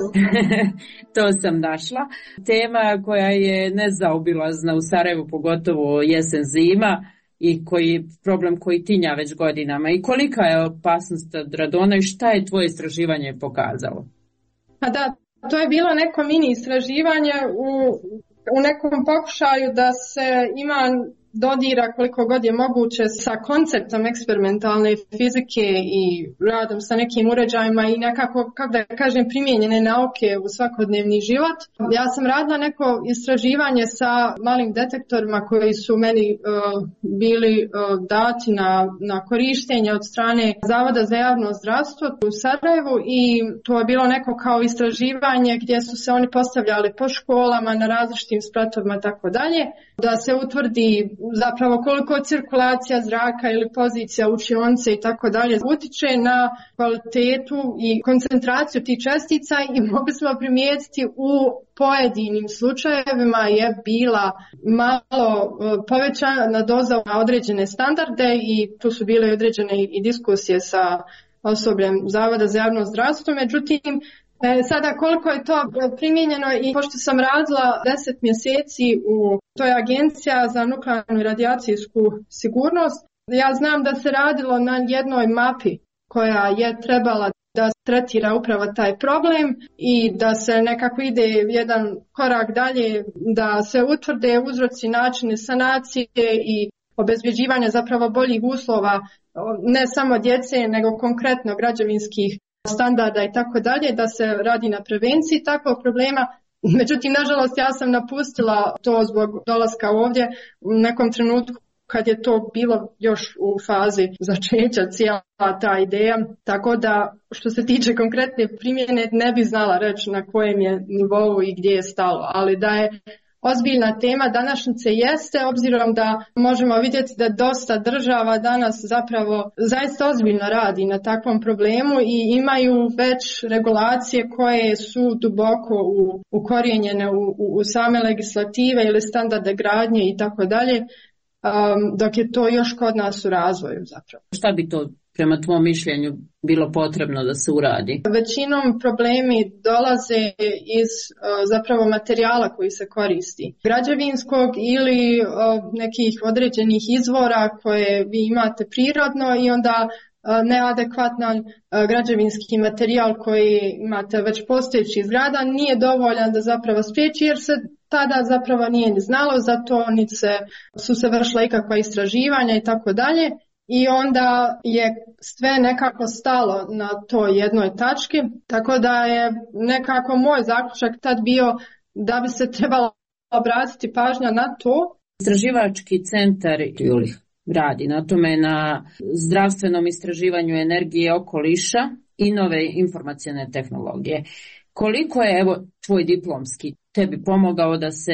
To sam našla. Tema koja je nezaobilazna u Sarajevu, pogotovo jesen zima i koji problem koji tinja već godinama. I kolika je opasnost od radona i šta je tvoje istraživanje pokazalo? A da, to je bilo neko mini istraživanje u u nekom pokušaju da se ima dodira koliko god je moguće sa konceptom eksperimentalne fizike i radom sa nekim uređajima i nekako, kako da kažem, primijenjene nauke u svakodnevni život. Ja sam radila neko istraživanje sa malim detektorima koji su meni uh, bili uh, dati na, na korištenje od strane Zavoda za javno zdravstvo u Sarajevu i to je bilo neko kao istraživanje gdje su se oni postavljali po školama na različitim spratovima tako dalje, da se utvrdi zapravo koliko cirkulacija zraka ili pozicija učionice i tako dalje utječe na kvalitetu i koncentraciju tih čestica i mogli smo primijetiti u pojedinim slučajevima je bila malo povećana doza na određene standarde i tu su bile određene i diskusije sa osobljem Zavoda za javno zdravstvo. Međutim, sada koliko je to primijenjeno i pošto sam radila deset mjeseci u to je Agencija za nuklearnu i radijacijsku sigurnost, ja znam da se radilo na jednoj mapi koja je trebala da tretira upravo taj problem i da se nekako ide jedan korak dalje, da se utvrde uzroci, načini sanacije i obezbjeđivanja zapravo boljih uslova ne samo djece nego konkretno građevinskih standarda i tako dalje, da se radi na prevenciji takvog problema. Međutim, nažalost, ja sam napustila to zbog dolaska ovdje u nekom trenutku kad je to bilo još u fazi začeća cijela ta ideja, tako da što se tiče konkretne primjene ne bi znala reći na kojem je nivou i gdje je stalo, ali da je ozbiljna tema današnjice jeste, obzirom da možemo vidjeti da dosta država danas zapravo zaista ozbiljno radi na takvom problemu i imaju već regulacije koje su duboko u, ukorijenjene u, u, u same legislative ili standarde gradnje i tako dalje, dok je to još kod nas u razvoju zapravo. Šta bi to prema tvom mišljenju bilo potrebno da se uradi? Većinom problemi dolaze iz zapravo materijala koji se koristi. Građevinskog ili nekih određenih izvora koje vi imate prirodno i onda neadekvatan građevinski materijal koji imate već postojeći zgrada nije dovoljan da zapravo spriječi jer se tada zapravo nije ni znalo za to, niti se, su se vršila ikakva istraživanja i tako dalje. I onda je sve nekako stalo na toj jednoj tački, tako da je nekako moj zaključak tad bio da bi se trebalo obratiti pažnja na to. Istraživački centar radi na tome na zdravstvenom istraživanju energije okoliša i nove informacijne tehnologije. Koliko je evo tvoj diplomski tebi pomogao da se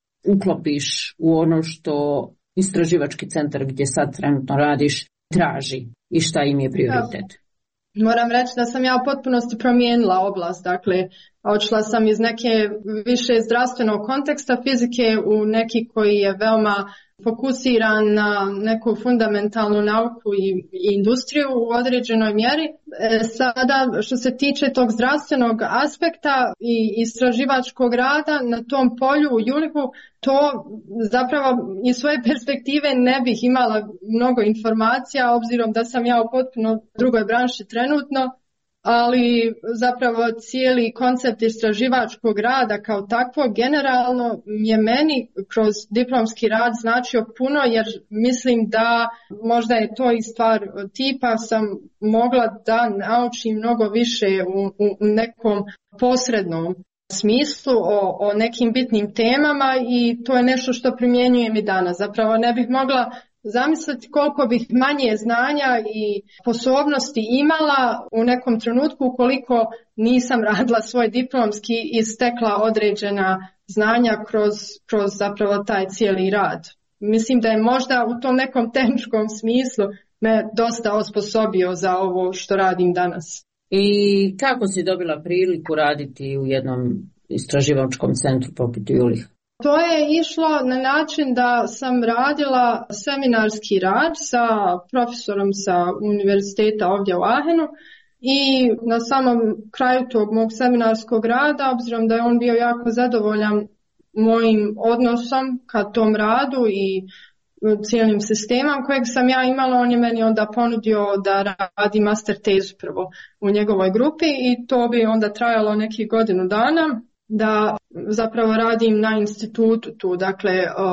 uklopiš u ono što istraživački centar gdje sad trenutno radiš traži i šta im je prioritet? Moram reći da sam ja u potpunosti promijenila oblast, dakle odšla sam iz neke više zdravstvenog konteksta fizike u neki koji je veoma fokusiran na neku fundamentalnu nauku i, i industriju u određenoj mjeri. E, sada što se tiče tog zdravstvenog aspekta i istraživačkog rada na tom polju u Julihu, to zapravo iz svoje perspektive ne bih imala mnogo informacija, obzirom da sam ja u potpuno drugoj branši trenutno, ali zapravo cijeli koncept istraživačkog rada kao takvo generalno je meni kroz diplomski rad značio puno, jer mislim da možda je to i stvar tipa sam mogla da naučim mnogo više u, u nekom posrednom smislu o, o nekim bitnim temama i to je nešto što primjenjujem i danas. Zapravo ne bih mogla zamisliti koliko bih manje znanja i sposobnosti imala u nekom trenutku ukoliko nisam radila svoj diplomski i stekla određena znanja kroz, kroz zapravo taj cijeli rad. Mislim da je možda u tom nekom tehničkom smislu me dosta osposobio za ovo što radim danas. I kako si dobila priliku raditi u jednom istraživačkom centru poput Juliha? To je išlo na način da sam radila seminarski rad sa profesorom sa univerziteta ovdje u Aachenu i na samom kraju tog mog seminarskog rada, obzirom da je on bio jako zadovoljan mojim odnosom ka tom radu i cijelim sistemom kojeg sam ja imala, on je meni onda ponudio da radi master tezu prvo u njegovoj grupi i to bi onda trajalo nekih godinu dana. Da zapravo radim na institutu tu, dakle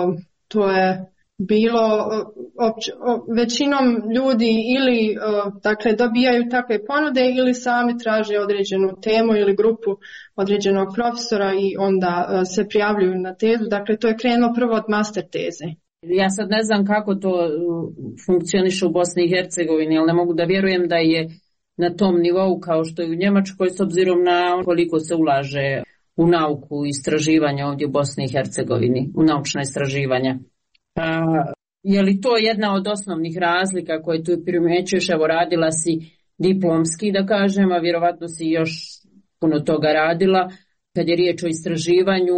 to je bilo opće, većinom ljudi ili dakle dobijaju takve ponude ili sami traže određenu temu ili grupu određenog profesora i onda se prijavljuju na tezu, dakle to je krenulo prvo od master teze. Ja sad ne znam kako to funkcioniše u Bosni i Hercegovini, ali ne mogu da vjerujem da je na tom nivou kao što je u Njemačkoj s obzirom na koliko se ulaže u nauku i istraživanja ovdje u Bosni i Hercegovini, u naučna istraživanja. A, je li to jedna od osnovnih razlika koje tu primjećuješ? Evo, radila si diplomski, da kažem, a vjerovatno si još puno toga radila kad je riječ o istraživanju,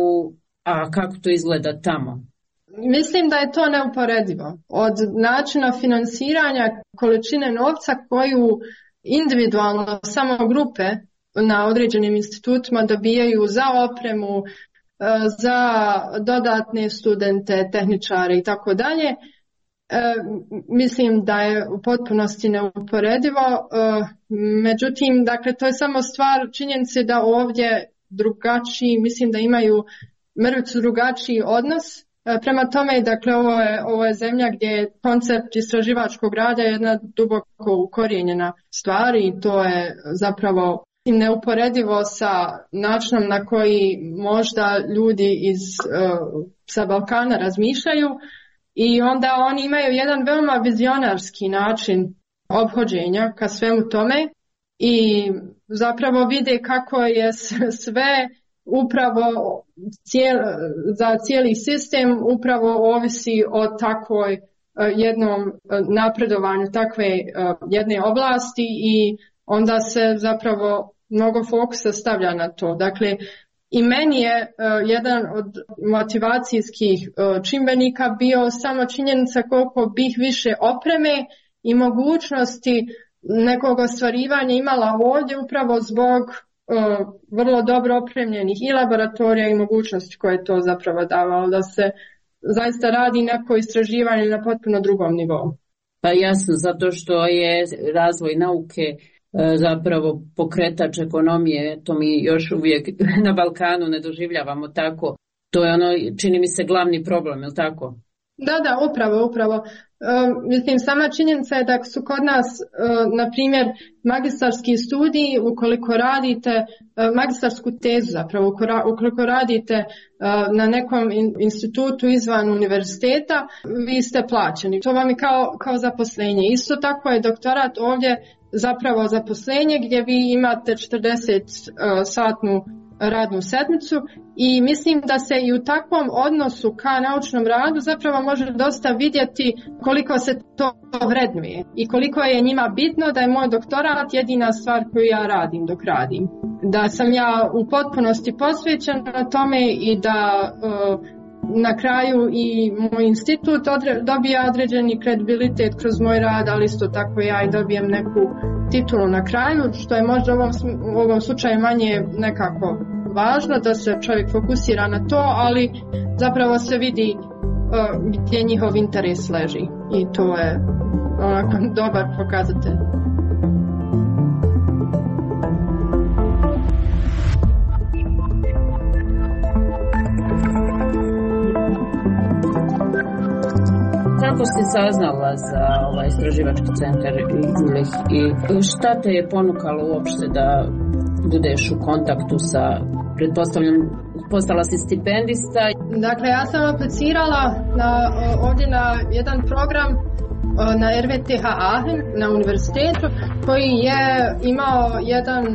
a kako to izgleda tamo? Mislim da je to neuporedivo. Od načina financiranja, količine novca koju individualno samo grupe na određenim institutima dobijaju za opremu, za dodatne studente, tehničare i tako dalje. Mislim da je u potpunosti neuporedivo. Međutim, dakle, to je samo stvar činjenice da ovdje drugačiji, mislim da imaju mrvicu drugačiji odnos. Prema tome, dakle, ovo je, ovo je zemlja gdje je koncept istraživačkog rada jedna duboko ukorijenjena stvar i to je zapravo neuporedivo sa načinom na koji možda ljudi iz, uh, sa Balkana razmišljaju i onda oni imaju jedan veoma vizionarski način ophođenja ka svemu tome i zapravo vide kako je sve upravo cijel, za cijeli sistem upravo ovisi o takvoj uh, jednom uh, napredovanju takve uh, jedne oblasti i onda se zapravo mnogo fokusa stavlja na to. Dakle, i meni je uh, jedan od motivacijskih uh, čimbenika bio samo činjenica koliko bih više opreme i mogućnosti nekog ostvarivanja imala ovdje upravo zbog uh, vrlo dobro opremljenih i laboratorija i mogućnosti koje je to zapravo davalo da se zaista radi neko istraživanje na potpuno drugom nivou. Pa jasno, zato što je razvoj nauke zapravo pokretač ekonomije, to mi još uvijek na Balkanu ne doživljavamo tako. To je ono, čini mi se, glavni problem, je li tako? Da, da, upravo, upravo. Uh, mislim, sama činjenica je da su kod nas, uh, na primjer, magistarski studiji, ukoliko radite, uh, magistarsku tezu zapravo, ukoliko radite uh, na nekom in, institutu izvan univerziteta, vi ste plaćeni. To vam je kao, kao zaposlenje. Isto tako je doktorat ovdje zapravo zaposlenje gdje vi imate četrdeset satnu radnu sedmicu i mislim da se i u takvom odnosu ka naučnom radu zapravo može dosta vidjeti koliko se to vrednuje i koliko je njima bitno da je moj doktorat jedina stvar koju ja radim dok radim. Da sam ja u potpunosti posvećena tome i da uh, na kraju i moj institut odre, dobija određeni kredibilitet kroz moj rad, ali isto tako ja i dobijem neku titulu na kraju, što je možda u ovom, u ovom slučaju manje nekako važno da se čovjek fokusira na to, ali zapravo se vidi uh, gdje njihov interes leži i to je onako dobar pokazatelj. Kako si saznala za ovaj istraživački centar Julih i šta te je ponukalo uopšte da budeš u kontaktu sa, pretpostavljam, postala si stipendista? Dakle, ja sam aplicirala na, ovdje na jedan program na R W T H Aachen na univerzitetu koji je imao jedan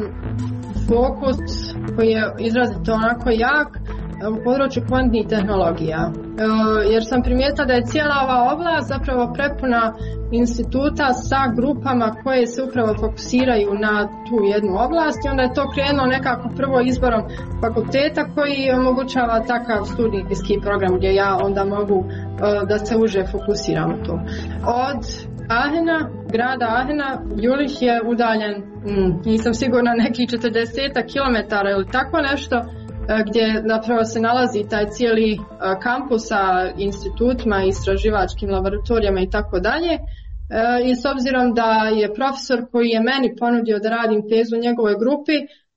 fokus koji je izrazito onako jak u području kvantnih tehnologija. Jer sam primijetila da je cijela ova oblast zapravo prepuna instituta sa grupama koje se upravo fokusiraju na tu jednu oblast i onda je to krenulo nekako prvo izborom fakulteta koji omogućava takav studijski program gdje ja onda mogu da se uže fokusiram u to. Od Aachena, grada Aachena, Jülich je udaljen, mm, nisam sigurna, nekih četrdeset kilometara ili tako nešto, gdje napravo se nalazi taj cijeli kampus sa institutima, istraživačkim laboratorijama i tako dalje. I s obzirom da je profesor koji je meni ponudio da radim tezu u njegovoj grupi,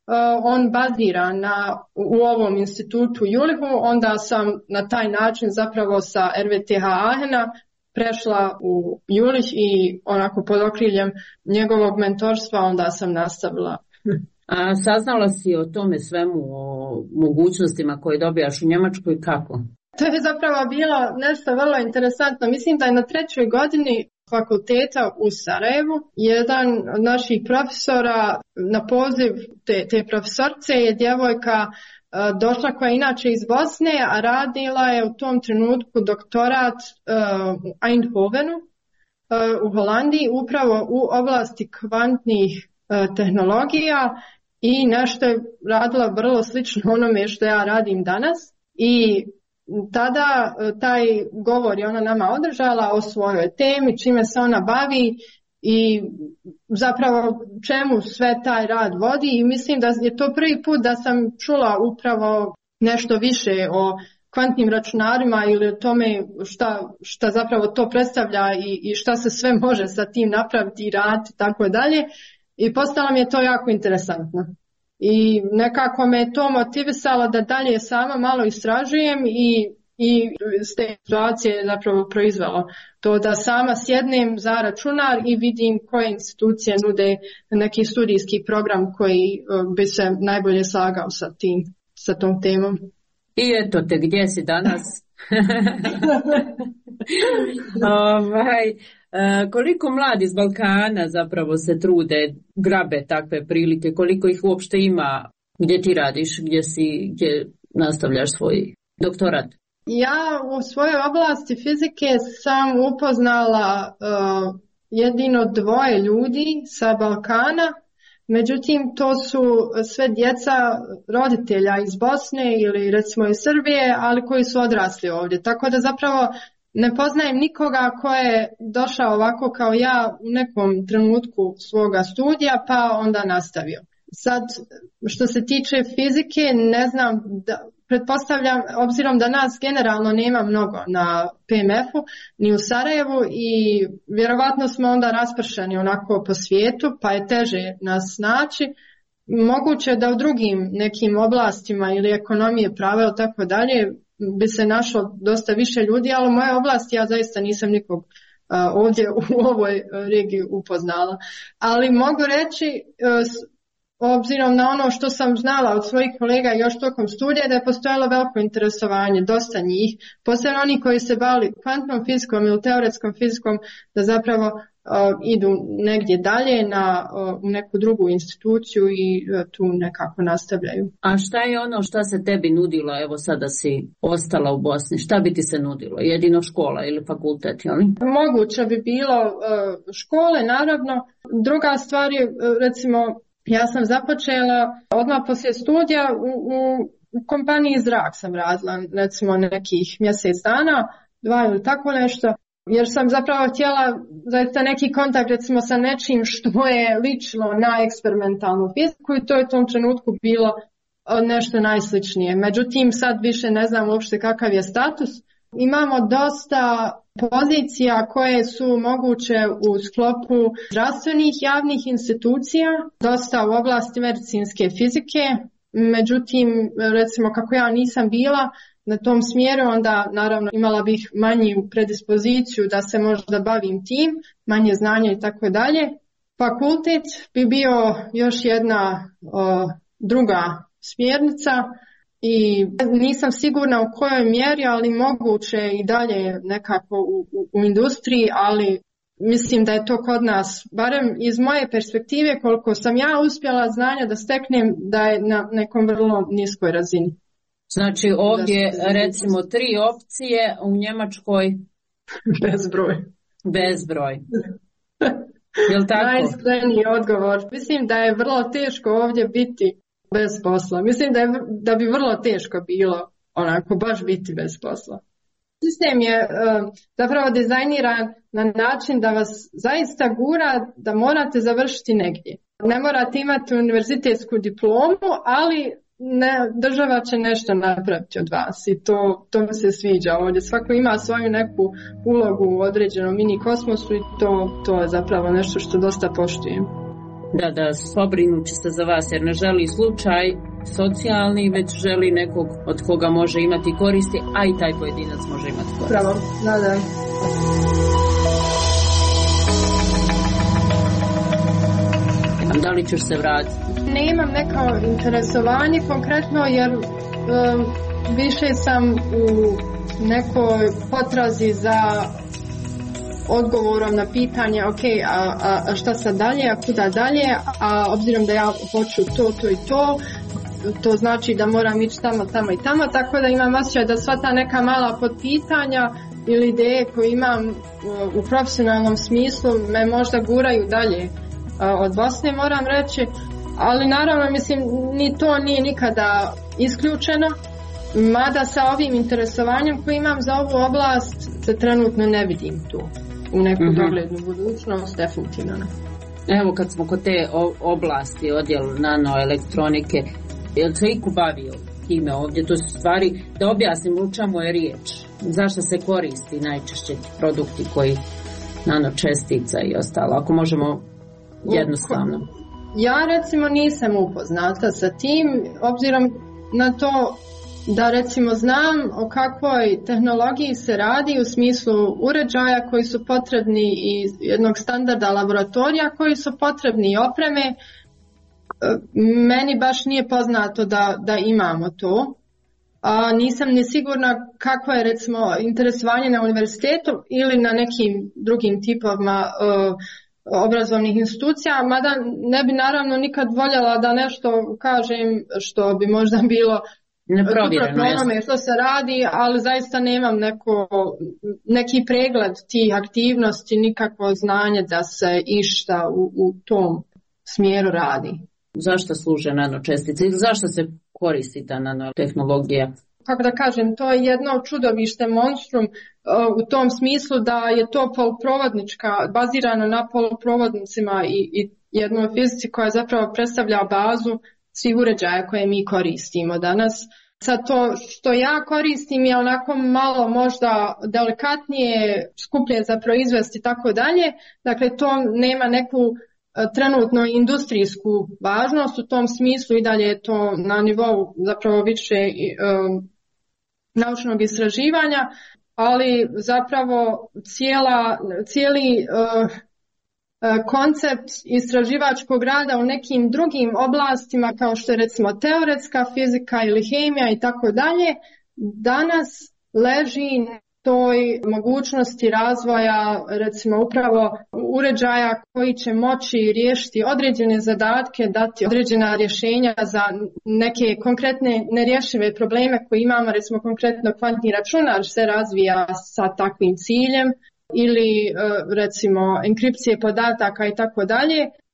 on bazira na, u ovom institutu Jülichu, onda sam na taj način zapravo sa R W T H Aachena prešla u Jülich i onako pod okriljem njegovog mentorstva onda sam nastavila. A saznala si o tome svemu, o mogućnostima koje dobijaš u Njemačkoj, kako? To je zapravo bilo nešto vrlo interesantno. Mislim da je na trećoj godini fakulteta u Sarajevu jedan od naših profesora na poziv te, te profesorce je djevojka uh, došla koja je inače iz Bosne, a radila je u tom trenutku doktorat uh, u Eindhovenu uh, u Holandiji upravo u oblasti kvantnih uh, tehnologija i nešto je radila vrlo slično onome što ja radim danas i tada taj govor je ona nama održala o svojoj temi, čime se ona bavi i zapravo čemu sve taj rad vodi i mislim da je to prvi put da sam čula upravo nešto više o kvantnim računarima ili o tome šta, šta zapravo to predstavlja i, i šta se sve može sa tim napraviti i raditi i tako dalje. I postalo mi je to jako interesantno. I nekako me je to motivisalo da dalje sama malo istražujem i, i s te situacije je zapravo proizvelo to da sama sjednem za računar i vidim koje institucije nude neki studijski program koji bi se najbolje slagao sa, tim, sa tom temom. I eto te, gdje si danas? ovaj... Uh, koliko mladi iz Balkana zapravo se trude, grabe takve prilike, koliko ih uopšte ima, gdje ti radiš, gdje si, gdje nastavljaš svoj doktorat? Ja u svojoj oblasti fizike sam upoznala uh, jedino dvoje ljudi sa Balkana, međutim to su sve djeca roditelja iz Bosne ili recimo iz Srbije, ali koji su odrasli ovdje, tako da zapravo ne poznajem nikoga ko je došao ovako kao ja u nekom trenutku svoga studija pa onda nastavio. Sad, što se tiče fizike, ne znam, da, pretpostavljam, obzirom da nas generalno nema mnogo na P M F-u, ni u Sarajevu i vjerovatno smo onda raspršeni onako po svijetu, pa je teže nas naći. Moguće da u drugim nekim oblastima ili ekonomije, prava ili tako dalje, bi se našlo dosta više ljudi, ali u mojoj oblasti ja zaista nisam nikog uh, ovdje u ovoj regiji upoznala. Ali mogu reći, uh, obzirom na ono što sam znala od svojih kolega još tokom studija, da je postojalo veliko interesovanje, dosta njih, posebno oni koji se bavili kvantnom fizikom ili teoretskom fizikom, da zapravo uh, idu negdje dalje na uh, neku drugu instituciju i uh, tu nekako nastavljaju. A šta je ono što se tebi nudilo, evo sada si ostala u Bosni, šta bi ti se nudilo? Jedino škola ili fakultet, jel? Moguće bi bilo uh, škole, naravno. Druga stvar je, uh, recimo, ja sam započela odmah poslije studija u, u u kompaniji Zrak sam radila, recimo nekih mjesec dana, dva ili tako nešto, jer sam zapravo htjela zaista neki kontakt recimo sa nečim što je ličilo na eksperimentalnu fiziku i to je u tom trenutku bilo nešto najsličnije. Međutim, sad više ne znam uopšte kakav je status. Imamo dosta pozicija koje su moguće u sklopu zdravstvenih javnih institucija, dosta u oblasti medicinske fizike. Međutim, recimo kako ja nisam bila na tom smjeru, onda naravno imala bih manju predispoziciju da se možda bavim tim, manje znanja i tako dalje. Fakultet bi bio još jedna o, druga smjernica i nisam sigurna u kojoj mjeri, ali moguće i dalje nekako u, u, u industriji, ali mislim da je to kod nas, barem iz moje perspektive, koliko sam ja uspjela znanja da steknem, da je na nekom vrlo niskoj razini. Znači ovdje recimo tri opcije, u Njemačkoj bezbroj. Bezbroj. Jel tako? Najiskreniji odgovor. Mislim da je vrlo teško ovdje biti bez posla. Mislim da, je, da bi vrlo teško bilo onako baš biti bez posla. Sistem je uh, zapravo dizajniran na način da vas zaista gura da morate završiti negdje. Ne morate imati univerzitetsku diplomu, ali ne, država će nešto napraviti od vas i to, to mi se sviđa ovdje. Svako ima svoju neku ulogu u određenom mini kosmosu i to, to je zapravo nešto što dosta poštujem. Da, da, pobrinući se za vas jer ne želi slučaj socijalni, već želi nekog od koga može imati koristi, a i taj pojedinac može imati koristi. Pravo, da, da. Da li ćeš se vratiti? Nemam neko interesovanje konkretno jer um, više sam u nekoj potrazi za odgovorom na pitanje ok, a, a, a šta sad dalje, a kuda dalje, a obzirom da ja hoću to, to i to, to znači da moram ići tamo, tamo i tamo, tako da imam osjećaj da sva ta neka mala podpitanja ili ideje koje imam u, u profesionalnom smislu me možda guraju dalje a, od Bosne, moram reći, ali naravno mislim ni to nije nikada isključeno, mada sa ovim interesovanjem koje imam za ovu oblast se trenutno ne vidim tu u neku mm-hmm. doglednu budućnost, definitivno ne. Evo kad smo kod te oblasti, odjel nanoelektronike, je li se iku bavio time ovdje? To su stvari, da objasnim u čemu je riječ, zašto se koristi najčešće produkti koji nanočestica i ostalo, ako možemo jednostavno. Ja recimo nisam upoznata sa tim, obzirom na to da recimo znam o kakvoj tehnologiji se radi u smislu uređaja koji su potrebni i jednog standarda laboratorija koji su potrebni i opreme. Meni baš nije poznato da, da imamo to. A nisam ni sigurna kako je recimo interesovanje na univerzitetu ili na nekim drugim tipovima uh, obrazovnih institucija, mada ne bi naravno nikad voljela da nešto kažem što bi možda bilo neprovjereno onome što se radi, ali zaista nemam neko, neki pregled tih aktivnosti, nikakvo znanje da se išta u, u tom smjeru radi. Zašto služe nanočestice ili zašto se koristi ta nanotehnologija? Kako da kažem, to je jedno čudovište, monstrum u tom smislu da je to poluprovodnička, bazirano na poluprovodnicima i, i jednoj fizici koja zapravo predstavlja bazu svih uređaja koje mi koristimo danas. Sad to što ja koristim je onako malo možda delikatnije, skuplje za proizvesti i tako dalje. Dakle, to nema neku trenutno industrijsku važnost u tom smislu i dalje je to na nivou zapravo više um, naučnog istraživanja, ali zapravo cijela, cijeli uh, koncept istraživačkog rada u nekim drugim oblastima kao što je recimo teoretska fizika ili hemija i tako dalje, danas leži toj mogućnosti razvoja recimo upravo uređaja koji će moći riješiti određene zadatke, dati određena rješenja za neke konkretne nerješive probleme koje imamo, recimo konkretno kvantni računar se razvija sa takvim ciljem ili recimo enkripcije podataka i tako dalje.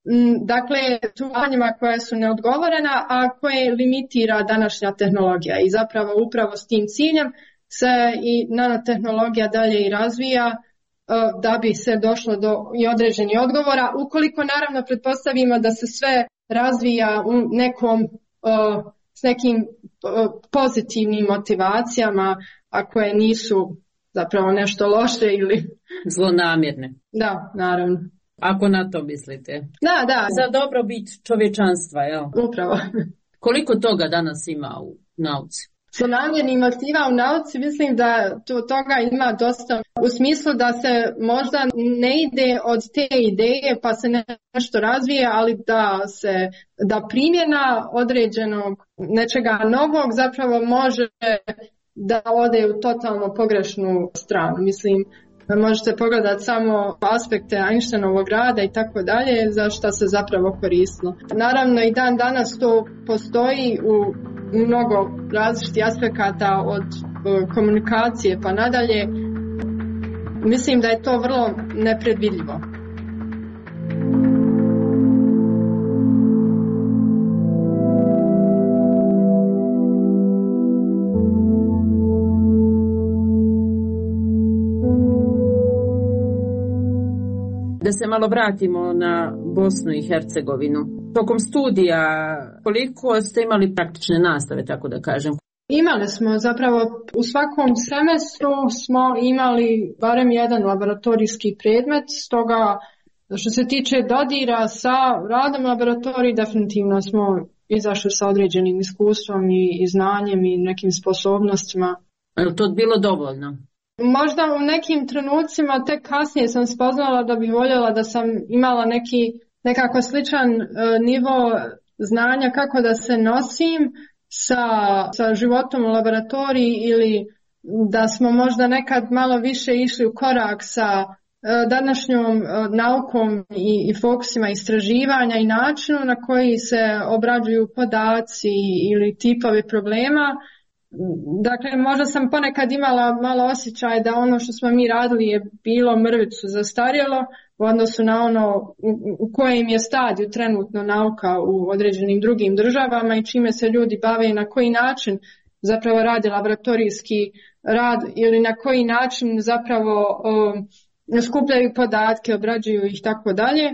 dakle tumanjima koja su neodgovorena, a koje limitira današnja tehnologija. I zapravo upravo s tim ciljem se i nanotehnologija dalje i razvija da bi se došlo do i određenih odgovora. Ukoliko naravno pretpostavimo da se sve razvija u nekom, s nekim pozitivnim motivacijama, a koje nisu zapravo nešto loše ili zlonamjerne. Da, naravno. Ako na to mislite. Da, da. Za dobrobit čovječanstva, jel? Upravo. Koliko toga danas ima u nauci? Zlonamjernih motiva u nauci, mislim da to, toga ima dosta, u smislu da se možda ne ide od te ideje pa se nešto razvije, ali da se da primjena određenog nečega novog zapravo može da ode u totalno pogrešnu stranu. Mislim, možete pogledati samo aspekte Einsteinovog rada i tako dalje, za što se zapravo koristilo. Naravno i dan danas to postoji u mnogo različitih aspekata od komunikacije pa nadalje. Mislim da je to vrlo nepredvidljivo. Da se malo vratimo na Bosnu i Hercegovinu. Tokom studija koliko ste imali praktične nastave, tako da kažem? Imali smo zapravo u svakom semestru smo imali barem jedan laboratorijski predmet, stoga što se tiče dodira sa radom laboratoriji definitivno smo izašli sa određenim iskustvom i, i znanjem i nekim sposobnostima. Je li to bilo dovoljno? Možda u nekim trenucima tek kasnije sam spoznala da bih voljela da sam imala neki nekako sličan uh, nivo znanja kako da se nosim sa, sa životom u laboratoriji ili da smo možda nekad malo više išli u korak sa uh, današnjom uh, naukom i, i fokusima istraživanja i načinu na koji se obrađuju podaci ili tipovi problema. Dakle, možda sam ponekad imala malo osjećaj da ono što smo mi radili je bilo mrvicu zastarjelo u odnosu na ono u, u kojem je stadiju trenutno nauka u određenim drugim državama i čime se ljudi bave i na koji način zapravo radi laboratorijski rad ili na koji način zapravo um, skupljaju podatke, obrađuju ih tako dalje.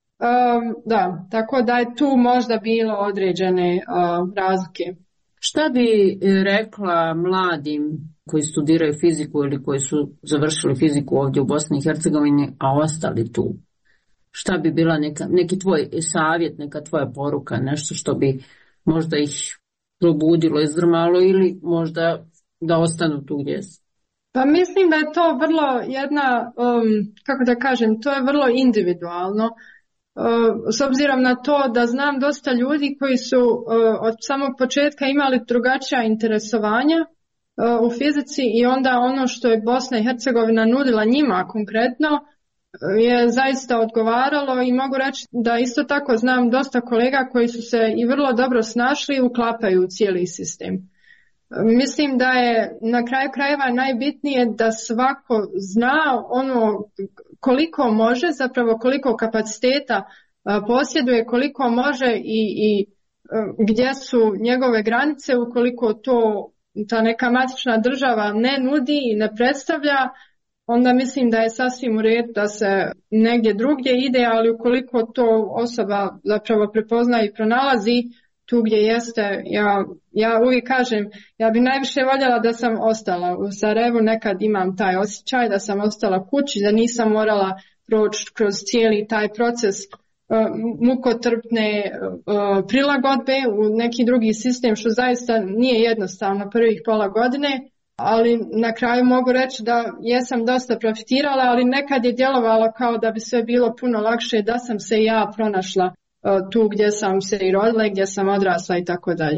Da, tako da je tu možda bilo određene um, razlike. Šta bi rekla mladim koji studiraju fiziku ili koji su završili fiziku ovdje u Bosni i Hercegovini, a ostali tu? Šta bi bila neka, neki tvoj savjet, neka tvoja poruka, nešto što bi možda ih probudilo, izdrmalo ili možda da ostanu tu gdje su? Pa mislim da je to vrlo jedna, um, kako da kažem, to je vrlo individualno. S obzirom na to da znam dosta ljudi koji su od samog početka imali drugačija interesovanja u fizici i onda ono što je Bosna i Hercegovina nudila njima konkretno je zaista odgovaralo i mogu reći da isto tako znam dosta kolega koji su se i vrlo dobro snašli i uklapaju u cijeli sistem. Mislim da je na kraju krajeva najbitnije da svako zna ono koliko može, zapravo koliko kapaciteta posjeduje, koliko može i, i gdje su njegove granice ukoliko to ta neka matična država ne nudi i ne predstavlja, onda mislim da je sasvim u redu da se negdje drugdje ide, ali ukoliko to osoba zapravo prepozna i pronalazi tu gdje jeste, ja, ja uvijek kažem, ja bi najviše voljela da sam ostala u Sarajevu, nekad imam taj osjećaj da sam ostala kući, da nisam morala proći kroz cijeli taj proces uh, mukotrpne uh, prilagodbe u neki drugi sistem, što zaista nije jednostavno prvih pola godine, ali na kraju mogu reći da jesam dosta profitirala, ali nekad je djelovalo kao da bi sve bilo puno lakše da sam se ja pronašla tu gdje sam se i rodila, gdje sam odrasla i tako dalje.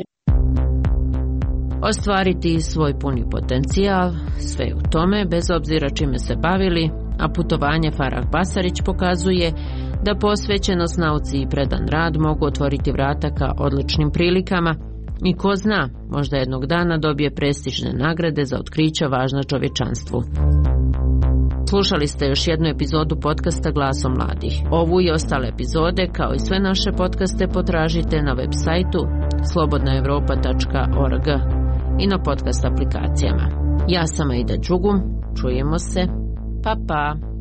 Ostvariti svoj puni potencijal, sve u tome, bez obzira čime se bavili, a putovanje Farah Basarić pokazuje da posvećenost nauci i predan rad mogu otvoriti vrata ka odličnim prilikama i ko zna, možda jednog dana dobije prestižne nagrade za otkrića važna čovječanstvu. Slušali ste još jednu epizodu podcasta Glasom mladih. Ovu i ostale epizode, kao i sve naše podcaste, potražite na web sajtu slobodna evropa tačka org i na podcast aplikacijama. Ja sam Aida Đugum, čujemo se, pa pa!